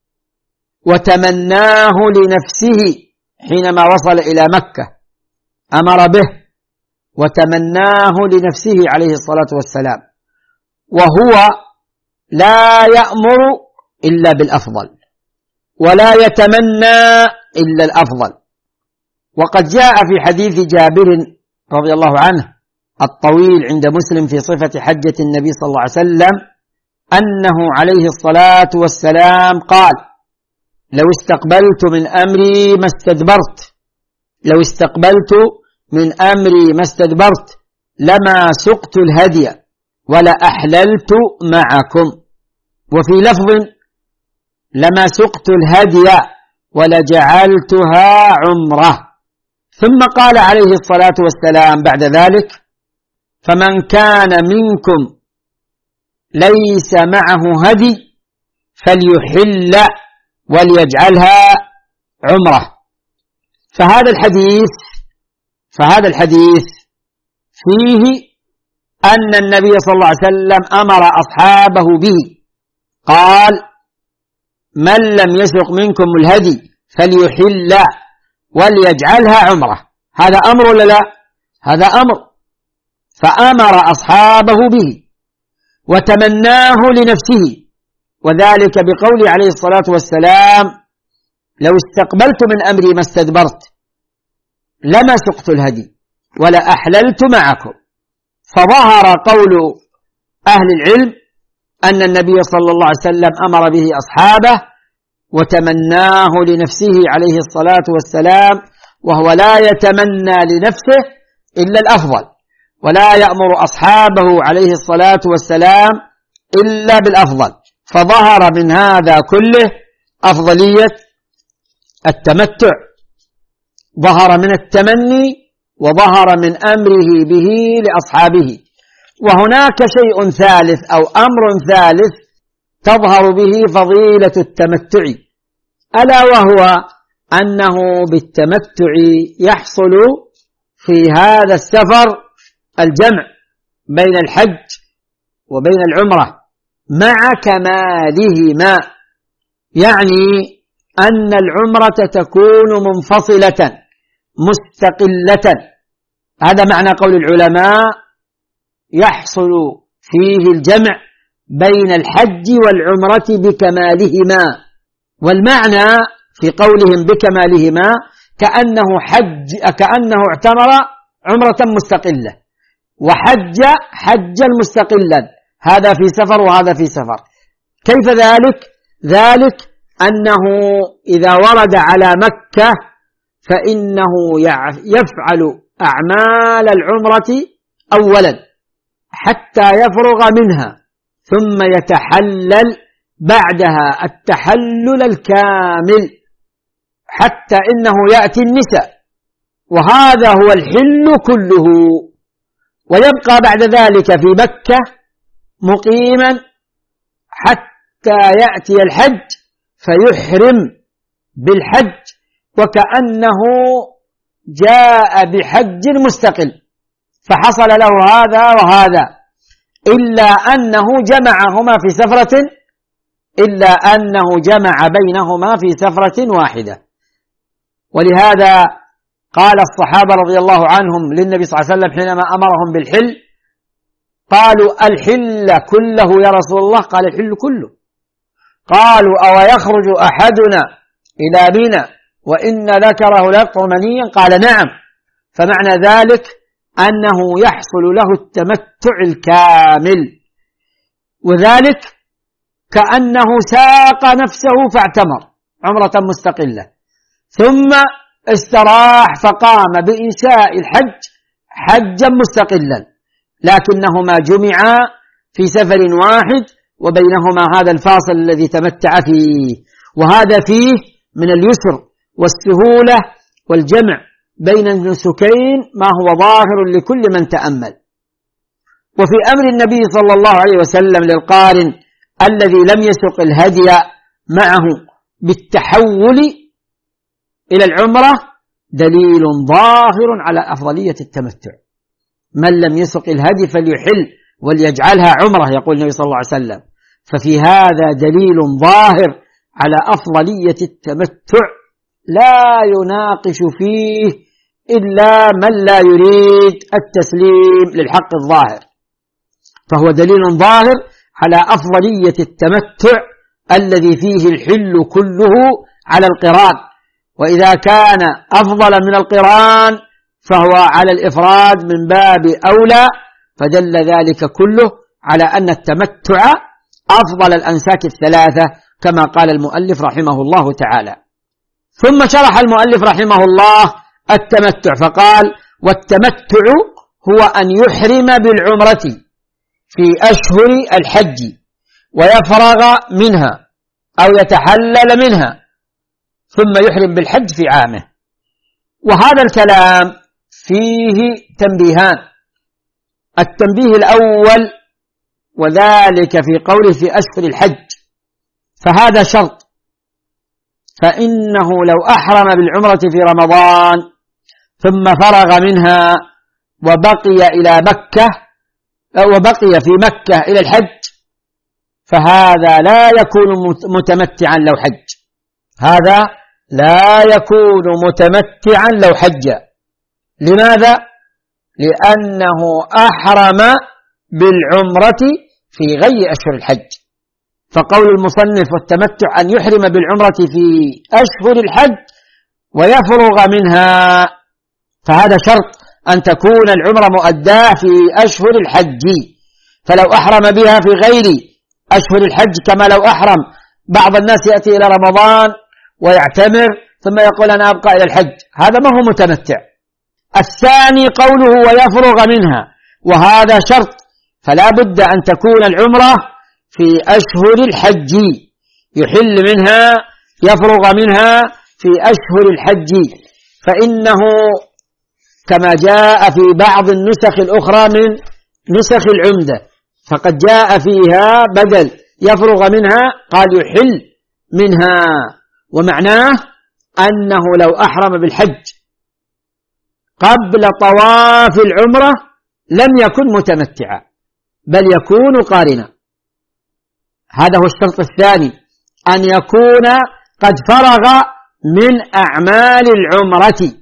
وتمناه لنفسه حينما وصل إلى مكة، أمر به وتمناه لنفسه عليه الصلاة والسلام، وهو لا يأمر إلا بالأفضل ولا يتمنى إلا الأفضل. وقد جاء في حديث جابر رضي الله عنه الطويل عند مسلم في صفة حجة النبي صلى الله عليه وسلم أنه عليه الصلاة والسلام قال: لو استقبلت من أمري ما استدبرت، لو استقبلت من أمري ما استدبرت لما سقت الهدي ولا أحللت معكم. وفي لفظ: لما سقت الهدي ولجعلتها عمرة. ثم قال عليه الصلاة والسلام بعد ذلك: فمن كان منكم ليس معه هدي فليحل وليجعلها عمرة. فهذا الحديث فيه أن النبي صلى الله عليه وسلم أمر أصحابه به، قال: من لم يسق منكم الهدي فليحل وليجعلها عمرة. هذا أمر ولا لا؟ هذا أمر. فأمر أصحابه به وتمناه لنفسه، وذلك بقوله عليه الصلاة والسلام: لو استقبلت من أمري ما استدبرت لما سقت الهدي ولا أحللت معكم. فظهر قول أهل العلم أن النبي صلى الله عليه وسلم أمر به أصحابه وتمناه لنفسه عليه الصلاة والسلام، وهو لا يتمنى لنفسه إلا الأفضل، ولا يأمر أصحابه عليه الصلاة والسلام إلا بالأفضل. فظهر من هذا كله أفضلية التمتع، ظهر من التمني وظهر من أمره به لأصحابه. وهناك شيء ثالث أو أمر ثالث تظهر به فضيلة التمتع، ألا وهو أنه بالتمتع يحصل في هذا السفر الجمع بين الحج وبين العمرة مع كمالهما، يعني أن العمرة تكون منفصلة مستقلة. هذا معنى قول العلماء: يحصل فيه الجمع بين الحج والعمرة بكمالهما. والمعنى في قولهم بكمالهما كأنه اعتمر عمرة مستقلة وحج حجا مستقلا، هذا في سفر وهذا في سفر. كيف ذلك؟ ذلك أنه إذا ورد على مكة فإنه يفعل أعمال العمرة أولا حتى يفرغ منها، ثم يتحلل بعدها التحلل الكامل حتى إنه يأتي النساء، وهذا هو الحل كله، ويبقى بعد ذلك في مكة مقيما حتى يأتي الحج فيحرم بالحج وكأنه جاء بحج مستقل، فحصل له هذا وهذا، إلا أنه جمع بينهما في سفرة واحدة. ولهذا قال الصحابة رضي الله عنهم للنبي صلى الله عليه وسلم حينما أمرهم بالحل، قالوا: الحل كله يا رسول الله؟ قال: الحل كله. قالوا: أو يخرج أحدنا إلى منى وإن ذكره ليقطع منيا؟ قال: نعم. فمعنى ذلك أنه يحصل له التمتع الكامل، وذلك كأنه ساق نفسه فاعتمر عمرة مستقلة ثم استراح فقام بإنشاء الحج حجا مستقلا، لكنهما جمعا في سفر واحد وبينهما هذا الفاصل الذي تمتع فيه، وهذا فيه من اليسر والسهولة والجمع بين النسكين ما هو ظاهر لكل من تأمل. وفي أمر النبي صلى الله عليه وسلم للقارن الذي لم يسق الهدي معه بالتحول إلى العمرة دليل ظاهر على أفضلية التمتع. من لم يسق الهدي فليحل وليجعلها عمرة يقول النبي صلى الله عليه وسلم، ففي هذا دليل ظاهر على أفضلية التمتع لا يناقش فيه إلا من لا يريد التسليم للحق الظاهر، فهو دليل ظاهر على أفضلية التمتع الذي فيه الحل كله على القران، وإذا كان أفضل من القران فهو على الإفراد من باب أولى، فدل ذلك كله على أن التمتع أفضل الأنساك الثلاثة كما قال المؤلف رحمه الله تعالى. ثم شرح المؤلف رحمه الله التمتع فقال: والتمتع هو أن يحرم بالعمرة في أشهر الحج ويفرغ منها أو يتحلل منها ثم يحرم بالحج في عامه. وهذا الكلام فيه تنبيهان: التنبيه الأول وذلك في قوله في أشهر الحج، فهذا شرط، فإنه لو أحرم بالعمرة في رمضان ثم فرغ منها وبقي في مكة إلى الحج فهذا لا يكون متمتعا لو حج، هذا لا يكون متمتعا لو حج. لماذا؟ لأنه أحرم بالعمرة في غير أشهر الحج. فقول المصنف والتمتع أن يحرم بالعمرة في أشهر الحج ويفرغ منها، فهذا شرط أن تكون العمرة مؤداة في أشهر الحج. فلو أحرم بها في غير أشهر الحج كما لو أحرم بعض الناس يأتي إلى رمضان ويعتمر ثم يقول أنا أبقى إلى الحج، هذا ما هو متمتع. الثاني قوله ويفرغ منها، وهذا شرط، فلا بد أن تكون العمرة في أشهر الحج، يحل منها يفرغ منها في أشهر الحج، فإنه كما جاء في بعض النسخ الأخرى من نسخ العمدة فقد جاء فيها بدل يفرغ منها قال يحل منها، ومعناه أنه لو أحرم بالحج قبل طواف العمرة لم يكن متمتعا بل يكون قارنا. هذا هو الشرط الثاني، أن يكون قد فرغ من أعمال العمرة،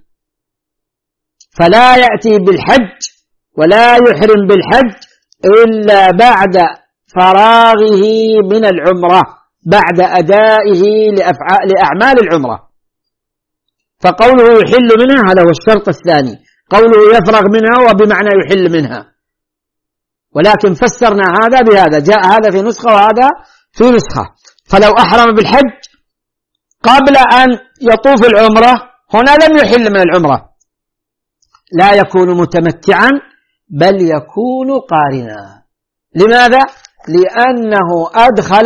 فلا يأتي بالحج ولا يحرم بالحج إلا بعد فراغه من العمرة، بعد أدائه لأعمال العمرة. فقوله يحل منها هذا هو الشرط الثاني، قوله يفرغ منها وبمعنى يحل منها، ولكن فسرنا هذا بهذا، جاء هذا في نسخة وهذا في نسخة. فلو أحرم بالحج قبل أن يطوف العمرة هنا لم يحل من العمرة، لا يكون متمتعا بل يكون قارنا. لماذا؟ لأنه أدخل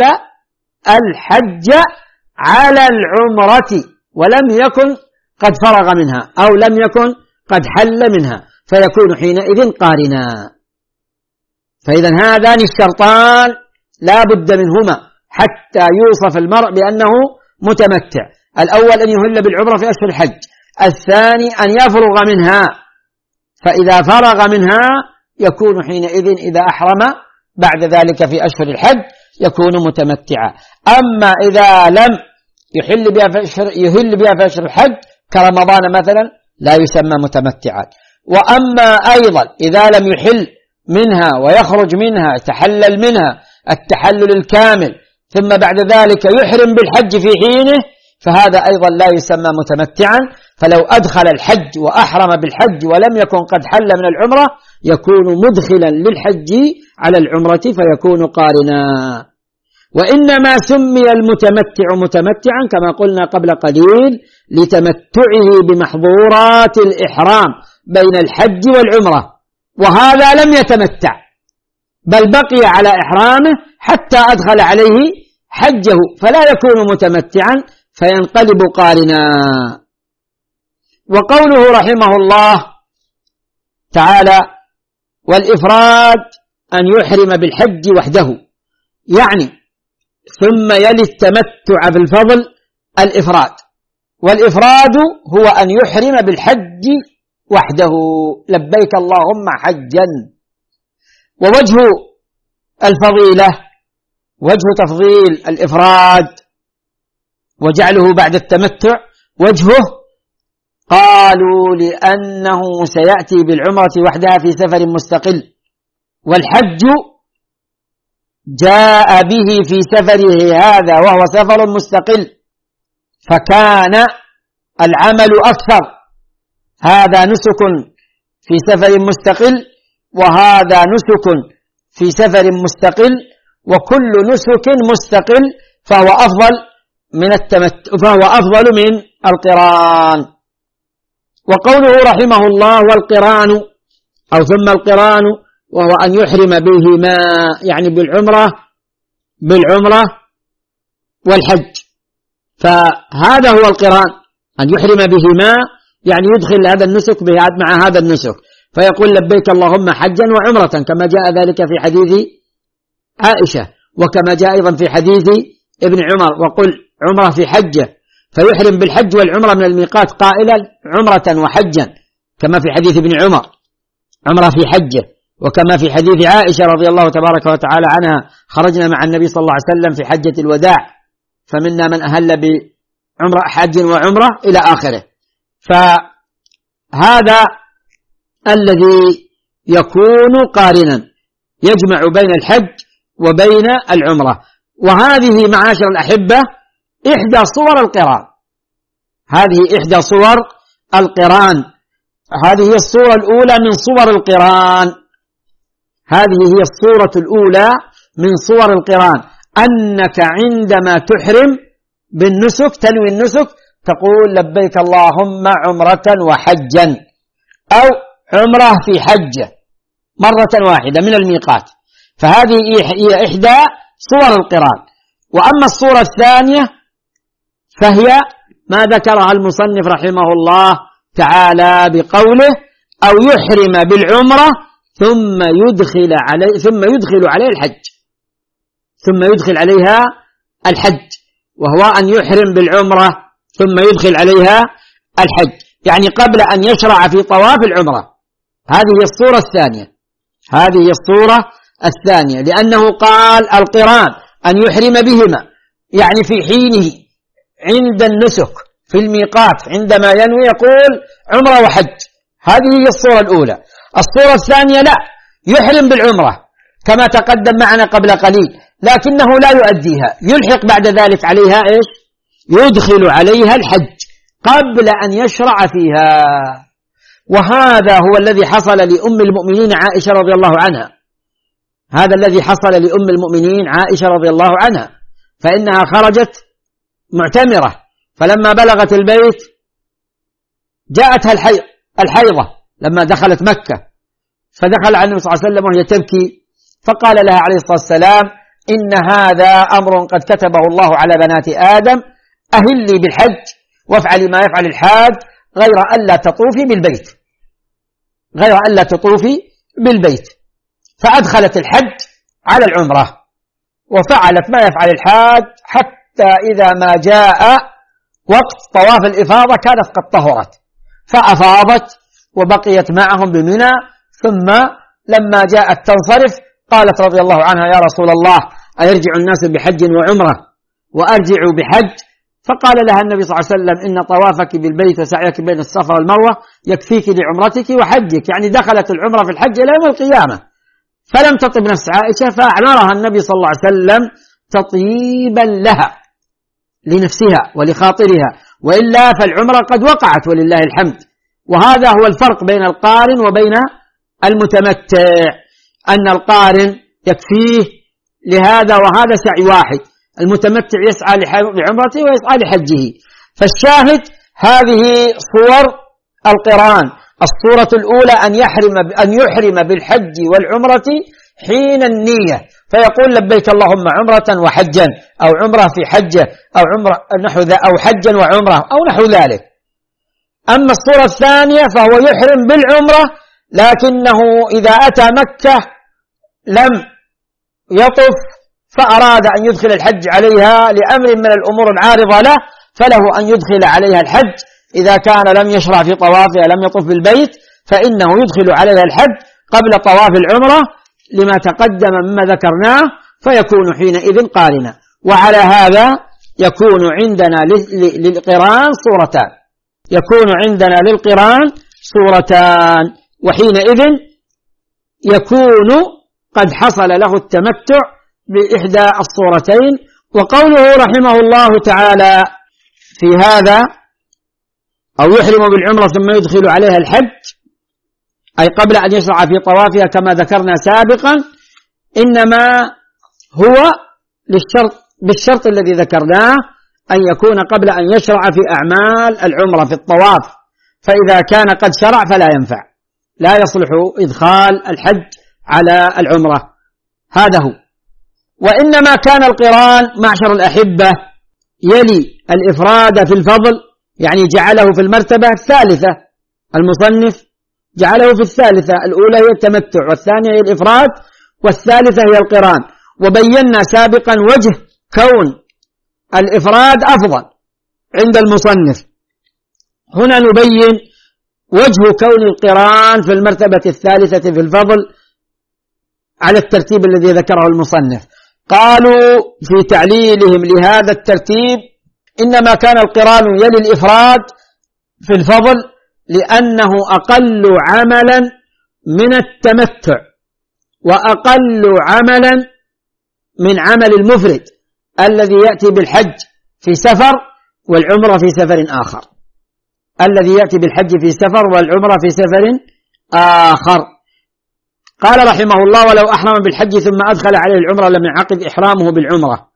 الحج على العمرة ولم يكن قد فرغ منها أو لم يكن قد حل منها، فيكون حينئذ قارنا. فإذا هذان الشرطان لا بد منهما حتى يوصف المرء بأنه متمتع: الأول أن يهل بالعمرة في أشهر الحج، الثاني أن يفرغ منها، فإذا فرغ منها يكون حينئذ إذا أحرم بعد ذلك في أشهر الحج يكون متمتعا. أما إذا لم يهل بها في أشهر الحج كرمضان مثلا لا يسمى متمتعا. وأما أيضا إذا لم يحل منها ويخرج منها يتحلل منها التحلل الكامل ثم بعد ذلك يحرم بالحج في حينه، فهذا أيضا لا يسمى متمتعا. فلو أدخل الحج وأحرم بالحج ولم يكن قد حل من العمرة يكون مدخلا للحج على العمرة فيكون قارنا. وإنما سمي المتمتع متمتعا كما قلنا قبل قليل لتمتعه بمحظورات الإحرام بين الحج والعمرة، وهذا لم يتمتع بل بقي على إحرامه حتى أدخل عليه حجه، فلا يكون متمتعا فينقلب قارنا. وقوله رحمه الله تعالى والإفراد أن يحرم بالحج وحده، يعني ثم يلي التمتع بالفضل الإفراد، والإفراد هو أن يحرم بالحج وحده لبيك اللهم حجا. ووجه الفضيلة وجه تفضيل الإفراد وجعله بعد التمتع وجهه قالوا لأنه سيأتي بالعمرة وحدها في سفر مستقل، والحج جاء به في سفره هذا وهو سفر مستقل فكان العمل أكثر. هذا نسك في سفر مستقل وهذا نسك في سفر مستقل، وكل نسك مستقل فهو أفضل من القران. وقوله رحمه الله والقران أو ثم القران وهو أن يحرم بهما يعني بالعمرة والحج، فهذا هو القران أن يحرم بهما يعني يدخل هذا النسك مع هذا النسك فيقول لبيك اللهم حجا وعمرة كما جاء ذلك في حديث عائشة وكما جاء أيضا في حديث ابن عمر وقل عمرة في حجة، فيحرم بالحج والعمرة من الميقات قائلا عمرة وحجا كما في حديث ابن عمر عمرة في حجة، وكما في حديث عائشة رضي الله تبارك وتعالى عنها خرجنا مع النبي صلى الله عليه وسلم في حجة الوداع فمنا من أهل بعمرة حج وعمرة إلى آخره. فهذا الذي يكون قارنا يجمع بين الحج وبين العمرة. وهذه معاشر الأحبة إحدى صور القران، هذه إحدى صور القران، هذه هي الصورة الأولى من صور القران، هذه هي الصورة الأولى من صور القران، أنك عندما تحرم بالنسك تنوي النسك تقول لبيك اللهم عمرة وحجا أو عمرة في حجة مرة واحدة من الميقات، فهذه هي إحدى صور القران. وأما الصورة الثانية فهي ما ذكرها المصنف رحمه الله تعالى بقوله أو يحرم بالعمرة ثم يدخل عليه الحج، ثم يدخل عليها الحج، وهو أن يحرم بالعمرة ثم يدخل عليها الحج، يعني قبل أن يشرع في طواف العمرة. هذه هي الصورة الثانية، هذه هي الصورة الثانية، لأنه قال القران أن يحرم بهما يعني في حينه عند النسك في الميقات عندما ينوي يقول عمرة وحج، هذه هي الصورة الأولى. الصورة الثانية لا، يحرم بالعمرة كما تقدم معنا قبل قليل لكنه لا يؤديها، يلحق بعد ذلك عليها إيش؟ يدخل عليها الحج قبل أن يشرع فيها. وهذا هو الذي حصل لأم المؤمنين عائشة رضي الله عنها، هذا الذي حصل لأم المؤمنين عائشة رضي الله عنها، فإنها خرجت معتمرة فلما بلغت البيت جاءتها الحيضة لما دخلت مكة، فدخل على النبي صلى الله عليه وسلم وهي تبكي فقال لها عليه الصلاة والسلام إن هذا أمر قد كتبه الله على بنات آدم، أهلي بالحج وافعلي ما يفعل الحاج غير ألا تطوفي بالبيت، غير ألا تطوفي بالبيت. فأدخلت الحج على العمرة وفعلت ما يفعل الحاج حتى إذا ما جاء وقت طواف الإفاضة كانت قد طهرت فأفاضت وبقيت معهم بمنى، ثم لما جاءت تنصرف قالت رضي الله عنها يا رسول الله أيرجع الناس بحج وعمرة وأرجع بحج؟ فقال لها النبي صلى الله عليه وسلم إن طوافك بالبيت وسعيك بين الصفا والمروة يكفيك لعمرتك وحجك، يعني دخلت العمرة في الحج إلى يوم القيامة. فلم تطب نفس عائشة فأعمرها النبي صلى الله عليه وسلم تطيبا لها، لنفسها ولخاطرها، وإلا فالعمرة قد وقعت ولله الحمد. وهذا هو الفرق بين القارن وبين المتمتع، أن القارن يكفيه لهذا وهذا سعي واحد، المتمتع يسعى لعمرته ويسعى لحجه. فالشاهد هذه صور القران. الصورة الأولى أن يحرم بالحج والعمرة حين النية، فيقول لبيك اللهم عمرة وحجا، أو عمرة في حجة، أو عمرة نحو ذا، أو حجا وعمرة، أو نحو ذلك. أما الصورة الثانية فهو يحرم بالعمرة، لكنه إذا أتى مكة لم يطف فأراد أن يدخل الحج عليها لأمر من الأمور العارضة له، فله أن يدخل عليها الحج. إذا كان لم يشرع في طوافها، لم يطف بالبيت، فإنه يدخل عليها الحج قبل طواف العمرة لما تقدم مما ذكرناه، فيكون حينئذ قارنا. وعلى هذا يكون عندنا للقران صورتان، يكون عندنا للقران صورتان، وحينئذ يكون قد حصل له التمتع بإحدى الصورتين. وقوله رحمه الله تعالى في هذا أو يحرم بالعمرة ثم يدخل عليها الحج، أي قبل أن يشرع في طوافها كما ذكرنا سابقا، إنما هو بالشرط الذي ذكرناه، أن يكون قبل أن يشرع في أعمال العمرة في الطواف، فإذا كان قد شرع فلا ينفع، لا يصلح إدخال الحج على العمرة. هذا هو. وإنما كان القران معشر الأحبة يلي الإفراد في الفضل، يعني جعله في المرتبة الثالثة. المصنف جعله في الثالثة، الأولى هي التمتع، والثانية هي الإفراد، والثالثة هي القران. وبينا سابقا وجه كون الإفراد أفضل عند المصنف، هنا نبين وجه كون القران في المرتبة الثالثة في الفضل على الترتيب الذي ذكره المصنف. قالوا في تعليلهم لهذا الترتيب: إنما كان القران يلي الإفراد في الفضل لأنه أقل عملا من التمتع، وأقل عملا من عمل المفرد الذي يأتي بالحج في سفر والعمرة في سفر آخر، الذي يأتي بالحج في سفر والعمرة في سفر آخر. قال رحمه الله: ولو أحرم بالحج ثم أدخل عليه العمرة لم ينعقد إحرامه بالعمرة.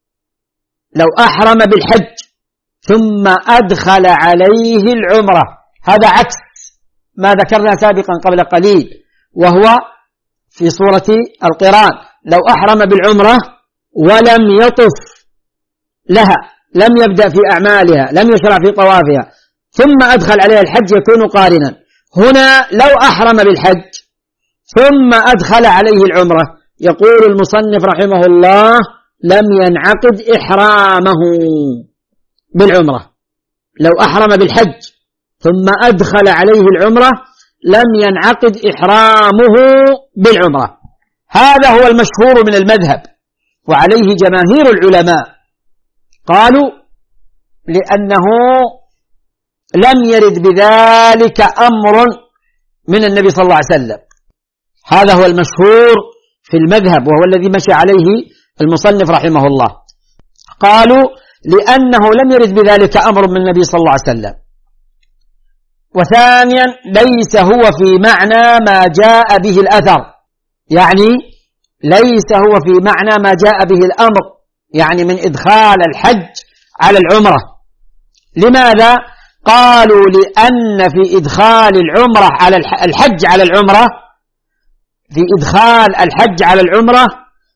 لو أحرم بالحج ثم أدخل عليه العمرة، هذا عكس ما ذكرنا سابقا قبل قليل، وهو في صورة القران. لو أحرم بالعمرة ولم يطف لها، لم يبدأ في أعمالها، لم يشرع في طوافها، ثم أدخل عليها الحج يكون قارنا. هنا لو أحرم بالحج ثم أدخل عليه العمرة، يقول المصنف رحمه الله: لم ينعقد إحرامه بالعمرة. لو أحرم بالحج ثم أدخل عليه العمرة لم ينعقد إحرامه بالعمرة. هذا هو المشهور من المذهب، وعليه جماهير العلماء. قالوا لأنه لم يرد بذلك أمر من النبي صلى الله عليه وسلم. هذا هو المشهور في المذهب، وهو الذي مشى عليه المصنف رحمه الله. قالوا لأنه لم يرد بذلك أمر من النبي صلى الله عليه وسلم. وثانيا ليس هو في معنى ما جاء به الأثر، يعني ليس هو في معنى ما جاء به الأمر، يعني من إدخال الحج على العمرة. لماذا؟ قالوا لأن في إدخال العمرة على الحج على العمرة، في إدخال الحج على العمرة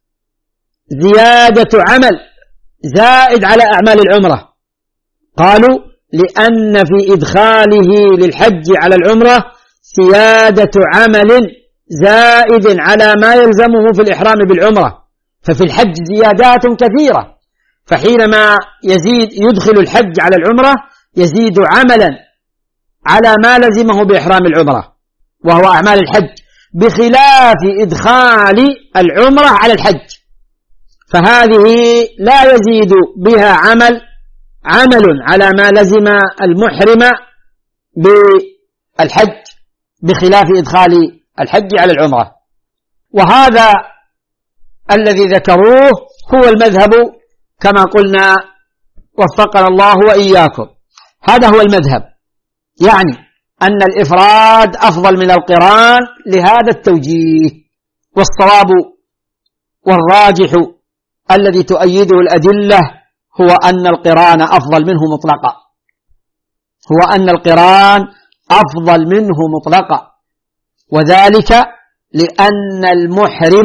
زيادة عمل زائد على أعمال العمرة. قالوا لأن في إدخاله للحج على العمرة زيادة عمل زائد على ما يلزمه في الإحرام بالعمرة، ففي الحج زيادات كثيرة، فحينما يدخل الحج على العمرة يزيد عملا على ما لزمه بإحرام العمرة وهو أعمال الحج، بخلاف إدخال العمرة على الحج، فهذه لا يزيد بها عمل على ما لزم المحرم بالحج، بخلاف إدخال الحج على العمرة. وهذا الذي ذكروه هو المذهب كما قلنا، وفقنا الله وإياكم. هذا هو المذهب، يعني أن الإفراد أفضل من القران لهذا التوجيه. والصواب والراجح الذي تؤيده الأدلة هو أن القران أفضل منه مطلقا، هو أن القران أفضل منه مطلقا، وذلك لأن المحرم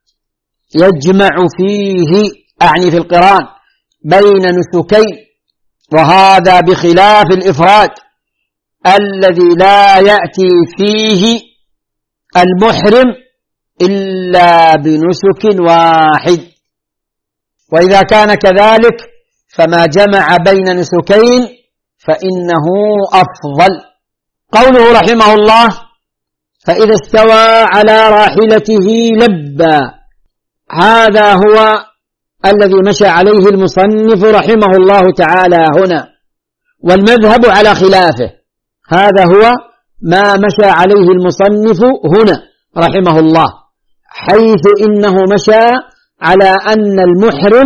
يجمع فيه، أعني في القران، بين نسكين، وهذا بخلاف الإفراد الذي لا يأتي فيه المحرم إلا بنسك واحد. وإذا كان كذلك فما جمع بين نسكين فإنه أفضل. قوله رحمه الله: فإذا استوى على راحلته لبى، هذا هو الذي مشى عليه المصنف رحمه الله تعالى هنا، والمذهب على خلافه. هذا هو ما مشى عليه المصنف هنا رحمه الله، حيث إنه مشى على أن المحرم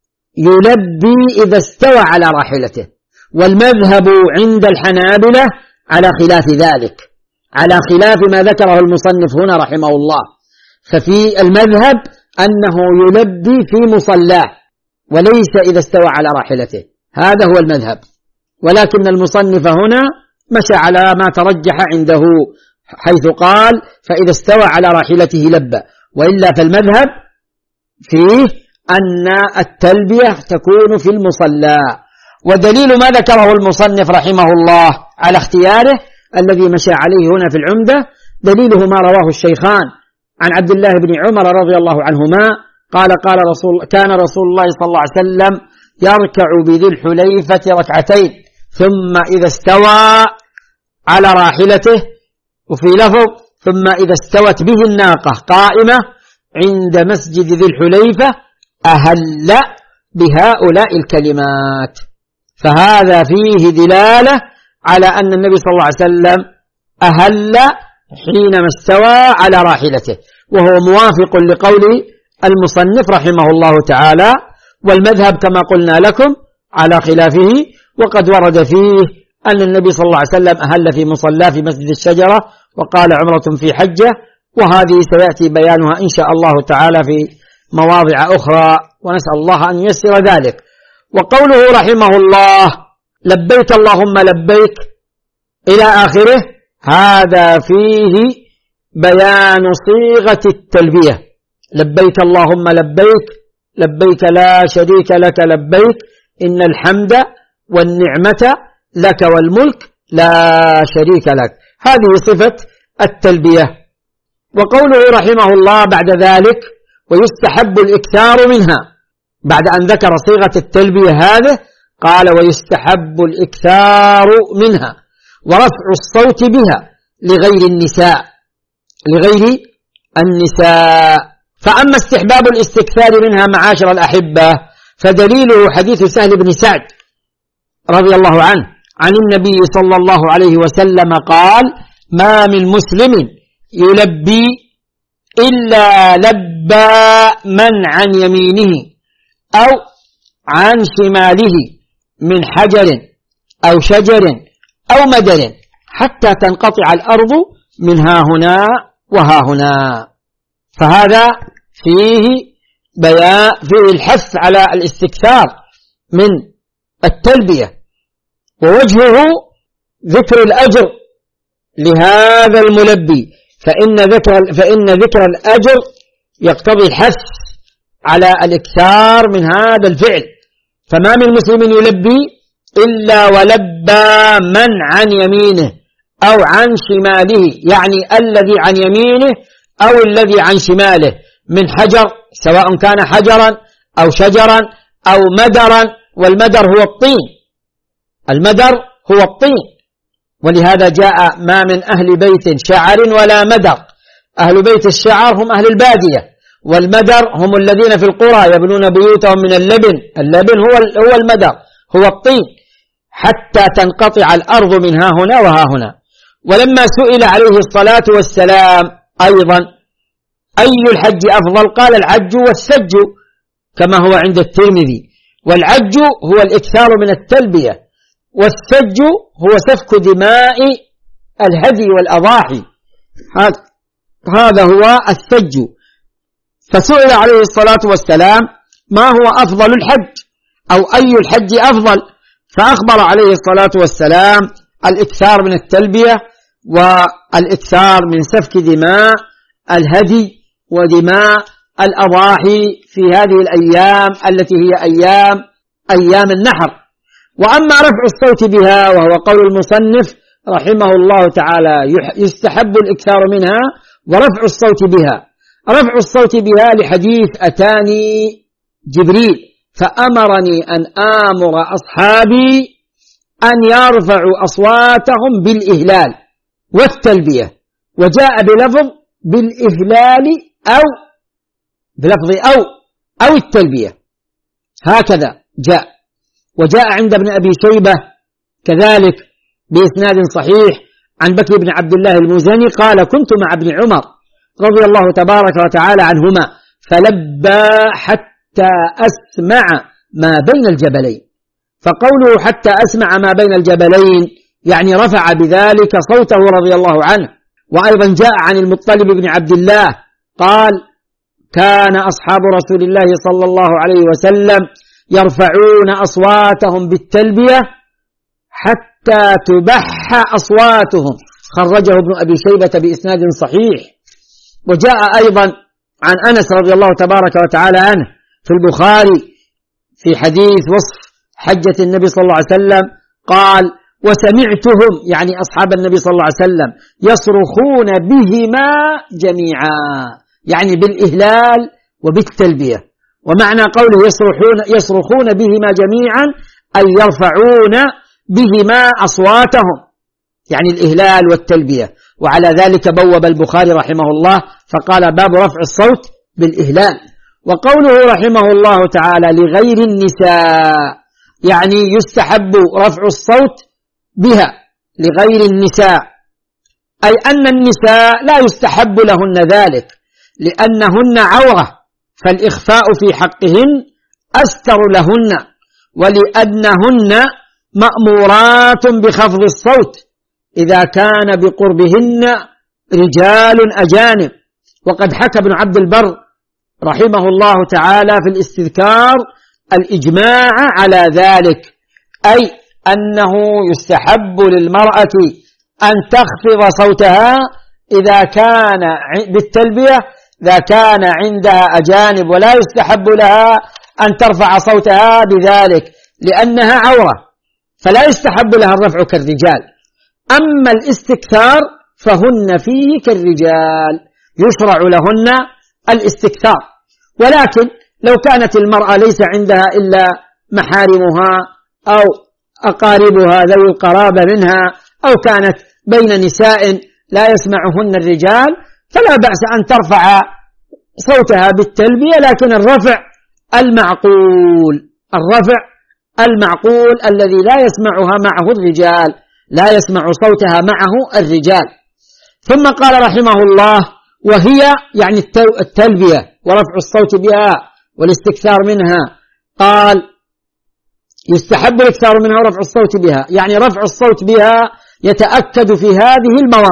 يلبي إذا استوى على راحلته، والمذهب عند الحنابلة على خلاف ذلك، على خلاف ما ذكره المصنف هنا رحمه الله. ففي المذهب أنه يلبي في مصلاه وليس إذا استوى على راحلته، هذا هو المذهب. ولكن المصنف هنا مشى على ما ترجح عنده، حيث قال: فإذا استوى على راحلته لبى. وإلا فالمذهب فيه أن التلبية تكون في المصلى. ودليل ما ذكره المصنف رحمه الله على اختياره الذي مشى عليه هنا في العمدة، دليله ما رواه الشيخان عن عبد الله بن عمر رضي الله عنهما قال: كان رسول الله صلى الله عليه وسلم يركع بذي الحليفة ركعتين، ثم إذا استوى على راحلته، وفي لفظ: ثم إذا استوت به الناقة قائمة عند مسجد ذي الحليفة أهل بهؤلاء الكلمات. فهذا فيه دلالة على أن النبي صلى الله عليه وسلم أهل حينما استوى على راحلته، وهو موافق لقول المصنف رحمه الله تعالى. والمذهب كما قلنا لكم على خلافه، وقد ورد فيه أن النبي صلى الله عليه وسلم أهل في مصلى في مسجد الشجرة وقال عمرة في حجة، وهذه سيأتي بيانها إن شاء الله تعالى في مواضع أخرى، ونسأل الله أن ييسر ذلك. وقوله رحمه الله: لبيك اللهم لبيك إلى آخره، هذا فيه بيان صيغة التلبية: لبيك اللهم لبيك، لبيك لا شريك لك لبيك، إن الحمد والنعمة لك والملك لا شريك لك. هذه صفة التلبية. وقوله رحمه الله بعد ذلك: ويستحب الإكثار منها، بعد أن ذكر صيغة التلبية هذه قال: ويستحب الإكثار منها ورفع الصوت بها لغير النساء. فأما استحباب الاستكثار منها معاشر الأحبة فدليله حديث سهل بن سعد رضي الله عنه عن النبي صلى الله عليه وسلم قال: ما من مسلم يلبي إلا لبى من عن يمينه أو عن شماله من حجر أو شجر أو مدر حتى تنقطع الأرض من ها هنا وها هنا. فهذا فيه الحث على الاستكثار من التلبية، ووجهه ذكر الأجر لهذا الملبي، فإن ذكر الأجر يقتضي الحث على الإكثار من هذا الفعل. فما من مسلم يلبي إلا ولبى من عن يمينه أو عن شماله، يعني الذي عن يمينه أو الذي عن شماله، من حجر، سواء كان حجرا أو شجرا أو مدرا، والمدر هو الطين، المدر هو الطين. ولهذا جاء: ما من أهل بيت شعر ولا مدر. أهل بيت الشعر هم أهل البادية، والمدر هم الذين في القرى يبنون بيوتهم من اللبن هو المدر، هو الطين، حتى تنقطع الأرض من ها هنا وها هنا. ولما سئل عليه الصلاة والسلام أيضا أي الحج أفضل قال: الحج والسج، كما هو عند الترمذي. والعج هو الإكثار من التلبية، والثج هو سفك دماء الهدي والأضاحي، هذا هو الثج. فسئل عليه الصلاة والسلام ما هو أفضل الحج أو أي الحج أفضل، فأخبر عليه الصلاة والسلام الإكثار من التلبية والإكثار من سفك دماء الهدي ودماء الأضاحي في هذه الأيام التي هي أيام النحر. وأما رفع الصوت بها وهو قول المصنف رحمه الله تعالى يستحب الإكثار منها ورفع الصوت بها. رفع الصوت بها لحديث أتاني جبريل فأمرني أن آمر أصحابي أن يرفعوا أصواتهم بالإهلال والتلبية، وجاء بلفظ بالإهلال أو بلفظ أو التلبية، هكذا جاء. وجاء عند ابن أبي شيبة كذلك بإسناد صحيح عن بكر بن عبد الله المزني قال كنت مع ابن عمر رضي الله تبارك وتعالى عنهما فلبى حتى أسمع ما بين الجبلين. فقوله حتى أسمع ما بين الجبلين يعني رفع بذلك صوته رضي الله عنه. وأيضا جاء عن المطلب بن عبد الله قال كان أصحاب رسول الله صلى الله عليه وسلم يرفعون أصواتهم بالتلبية حتى تبح أصواتهم، خرجه ابن أبي شيبة بإسناد صحيح. وجاء أيضا عن أنس رضي الله تبارك وتعالى عنه في البخاري في حديث وصف حجة النبي صلى الله عليه وسلم قال وسمعتهم يعني أصحاب النبي صلى الله عليه وسلم يصرخون بهما جميعا، يعني بالإهلال وبالتلبية. ومعنى قوله يصرخون بهما جميعا أي يرفعون بهما أصواتهم، يعني الإهلال والتلبية. وعلى ذلك بوب البخاري رحمه الله فقال باب رفع الصوت بالإهلال. وقوله رحمه الله تعالى لغير النساء يعني يستحب رفع الصوت بها لغير النساء، أي أن النساء لا يستحب لهن ذلك لأنهن عورة، فالإخفاء في حقهن أستر لهن، ولأنهن مأمورات بخفض الصوت إذا كان بقربهن رجال أجانب. وقد حكى ابن عبد البر رحمه الله تعالى في الاستذكار الإجماع على ذلك، أي أنه يستحب للمرأة أن تخفض صوتها إذا كان بالتلبية إذا كان عندها أجانب، ولا يستحب لها أن ترفع صوتها بذلك لأنها عورة، فلا يستحب لها الرفع كالرجال. أما الاستكثار فهن فيه كالرجال، يشرع لهن الاستكثار. ولكن لو كانت المرأة ليس عندها إلا محارمها أو أقاربها ذوي القرابة منها، أو كانت بين نساء لا يسمعهن الرجال، فلا بأس أن ترفع صوتها بالتلبية، لكن الرفع المعقول الذي لا يسمعها معه الرجال، لا يسمع صوتها معه الرجال. ثم قال رحمه الله وهي يعني التلبية ورفع الصوت بها والاستكثار منها، قال يستحب الاكثار منها ورفع الصوت بها، يعني رفع الصوت بها يتأكد في هذه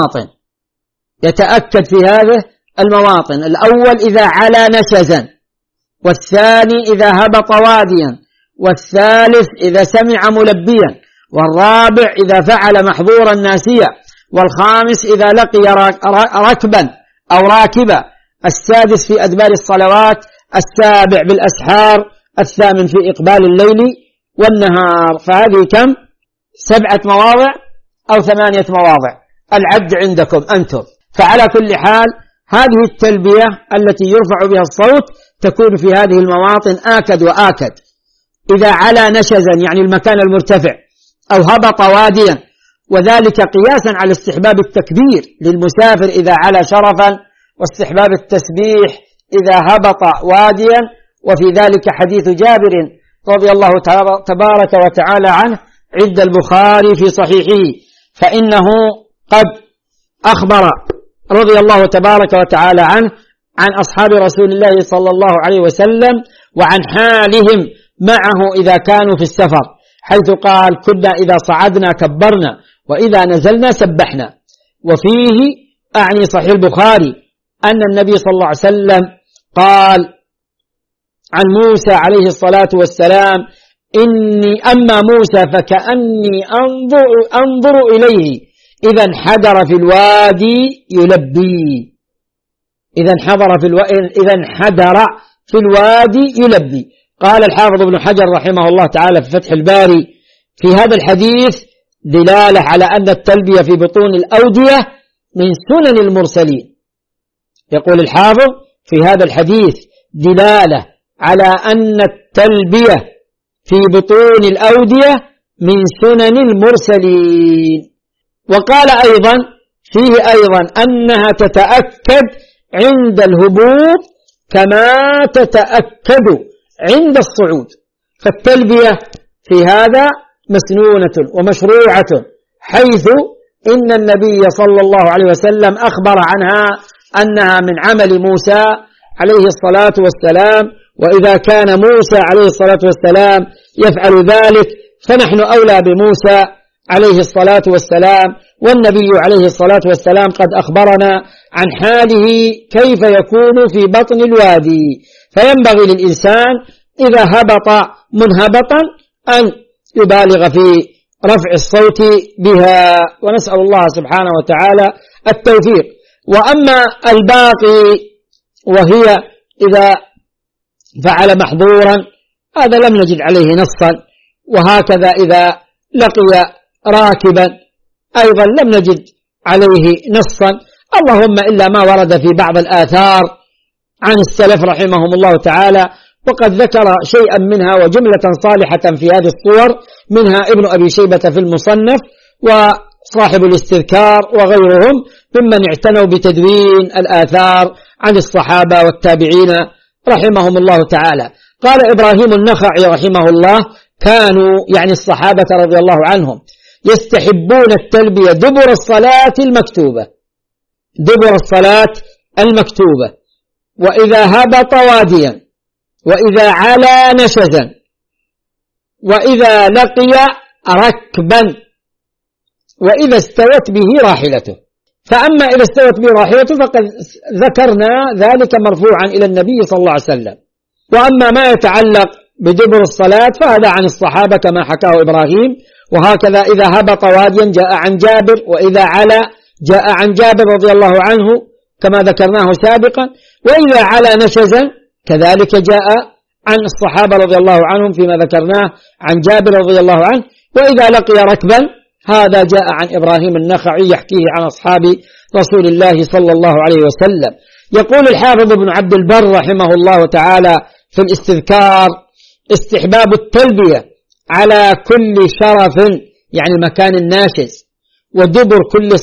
المواطن، الأول إذا علا نشزا، والثاني إذا هبط واديا، والثالث إذا سمع ملبيا، والرابع إذا فعل محظورا ناسيا، والخامس إذا لقي ركبا أو راكبا، السادس في أدبار الصلوات، السابع بالأسحار، الثامن في إقبال الليل والنهار. فهذه كم؟ 7 مواضع أو 8 مواضع، العد عندكم أنتم. فعلى كل حال هذه التلبية التي يرفع بها الصوت تكون في هذه المواطن آكد وآكد. إذا علا نشزا يعني المكان المرتفع، أو هبط واديا، وذلك قياسا على استحباب التكبير للمسافر إذا علا شرفا، واستحباب التسبيح إذا هبط واديا. وفي ذلك حديث جابر رضي الله تبارك وتعالى عنه عند البخاري في صحيحه، فإنه قد أخبر رضي الله تبارك وتعالى عنه عن أصحاب رسول الله صلى الله عليه وسلم وعن حالهم معه إذا كانوا في السفر، حيث قال كنا إذا صعدنا كبرنا وإذا نزلنا سبحنا. وفيه أعني صحيح البخاري أن النبي صلى الله عليه وسلم قال عن موسى عليه الصلاة والسلام إني أما موسى فكأني أنظر إليه إذا انحدر في الوادي يلبي، إذا انحدر في الوادي يلبي. قال الحافظ ابن حجر رحمه الله تعالى في فتح الباري في هذا الحديث دلالة على أن التلبية في بطون الأودية من سنن المرسلين. يقول الحافظ في هذا الحديث دلالة على أن التلبية في بطون الأودية من سنن المرسلين. وقال أيضا فيه أيضا أنها تتأكد عند الهبوط كما تتأكد عند الصعود، فالتلبية في هذا مسنونة ومشروعة، حيث إن النبي صلى الله عليه وسلم أخبر عنها أنها من عمل موسى عليه الصلاة والسلام، وإذا كان موسى عليه الصلاة والسلام يفعل ذلك فنحن أولى بموسى عليه الصلاة والسلام. والنبي عليه الصلاة والسلام قد أخبرنا عن حاله كيف يكون في بطن الوادي، فينبغي للإنسان إذا هبط منهبطا أن يبالغ في رفع الصوت بها، ونسأل الله سبحانه وتعالى التوفيق. وأما الباقي وهي إذا فعل محظورا هذا لم نجد عليه نصا، وهكذا إذا لقي راكبا أيضا لم نجد عليه نصا، اللهم إلا ما ورد في بعض الآثار عن السلف رحمهم الله تعالى، وقد ذكر شيئا منها وجملة صالحة في هذه الصور، منها ابن أبي شيبة في المصنف وصاحب الاستذكار وغيرهم ممن اعتنوا بتدوين الآثار عن الصحابة والتابعين رحمهم الله تعالى. قال إبراهيم النخعي رحمه الله كانوا يعني الصحابة رضي الله عنهم يستحبون التلبية دبر الصلاة المكتوبة، دبر الصلاة المكتوبة، وإذا هبط واديا، وإذا علا نشزا، وإذا لقي ركبا، وإذا استوت به راحلته. فأما إذا استوت به راحلته فقد ذكرنا ذلك مرفوعا إلى النبي صلى الله عليه وسلم. وأما ما يتعلق بدبر الصلاة فهذا عن الصحابة كما حكاه إبراهيم. وهكذا إذا هبط واديا جاء عن جابر، وإذا علا جاء عن جابر رضي الله عنه كما ذكرناه سابقا، وإذا علا نشزا كذلك جاء عن الصحابة رضي الله عنهم فيما ذكرناه عن جابر رضي الله عنه. وإذا لقي ركبا هذا جاء عن إبراهيم النخعي يحكيه عن أصحاب رسول الله صلى الله عليه وسلم. يقول الحافظ ابن عبد البر رحمه الله تعالى في الاستذكار استحباب التلبية على كل شرف يعني المكان الناشز، ودبر كل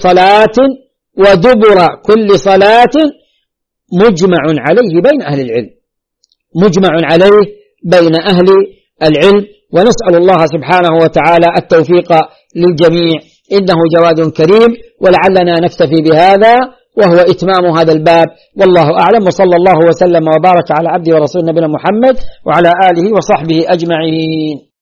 صلاة مجمع عليه بين أهل العلم، مجمع عليه بين أهل العلم. ونسأل الله سبحانه وتعالى التوفيق للجميع إنه جواد كريم. ولعلنا نكتفي بهذا وهو إتمام هذا الباب، والله أعلم، وصلى الله وسلم وبارك على عبده ورسول نبينا محمد وعلى آله وصحبه أجمعين.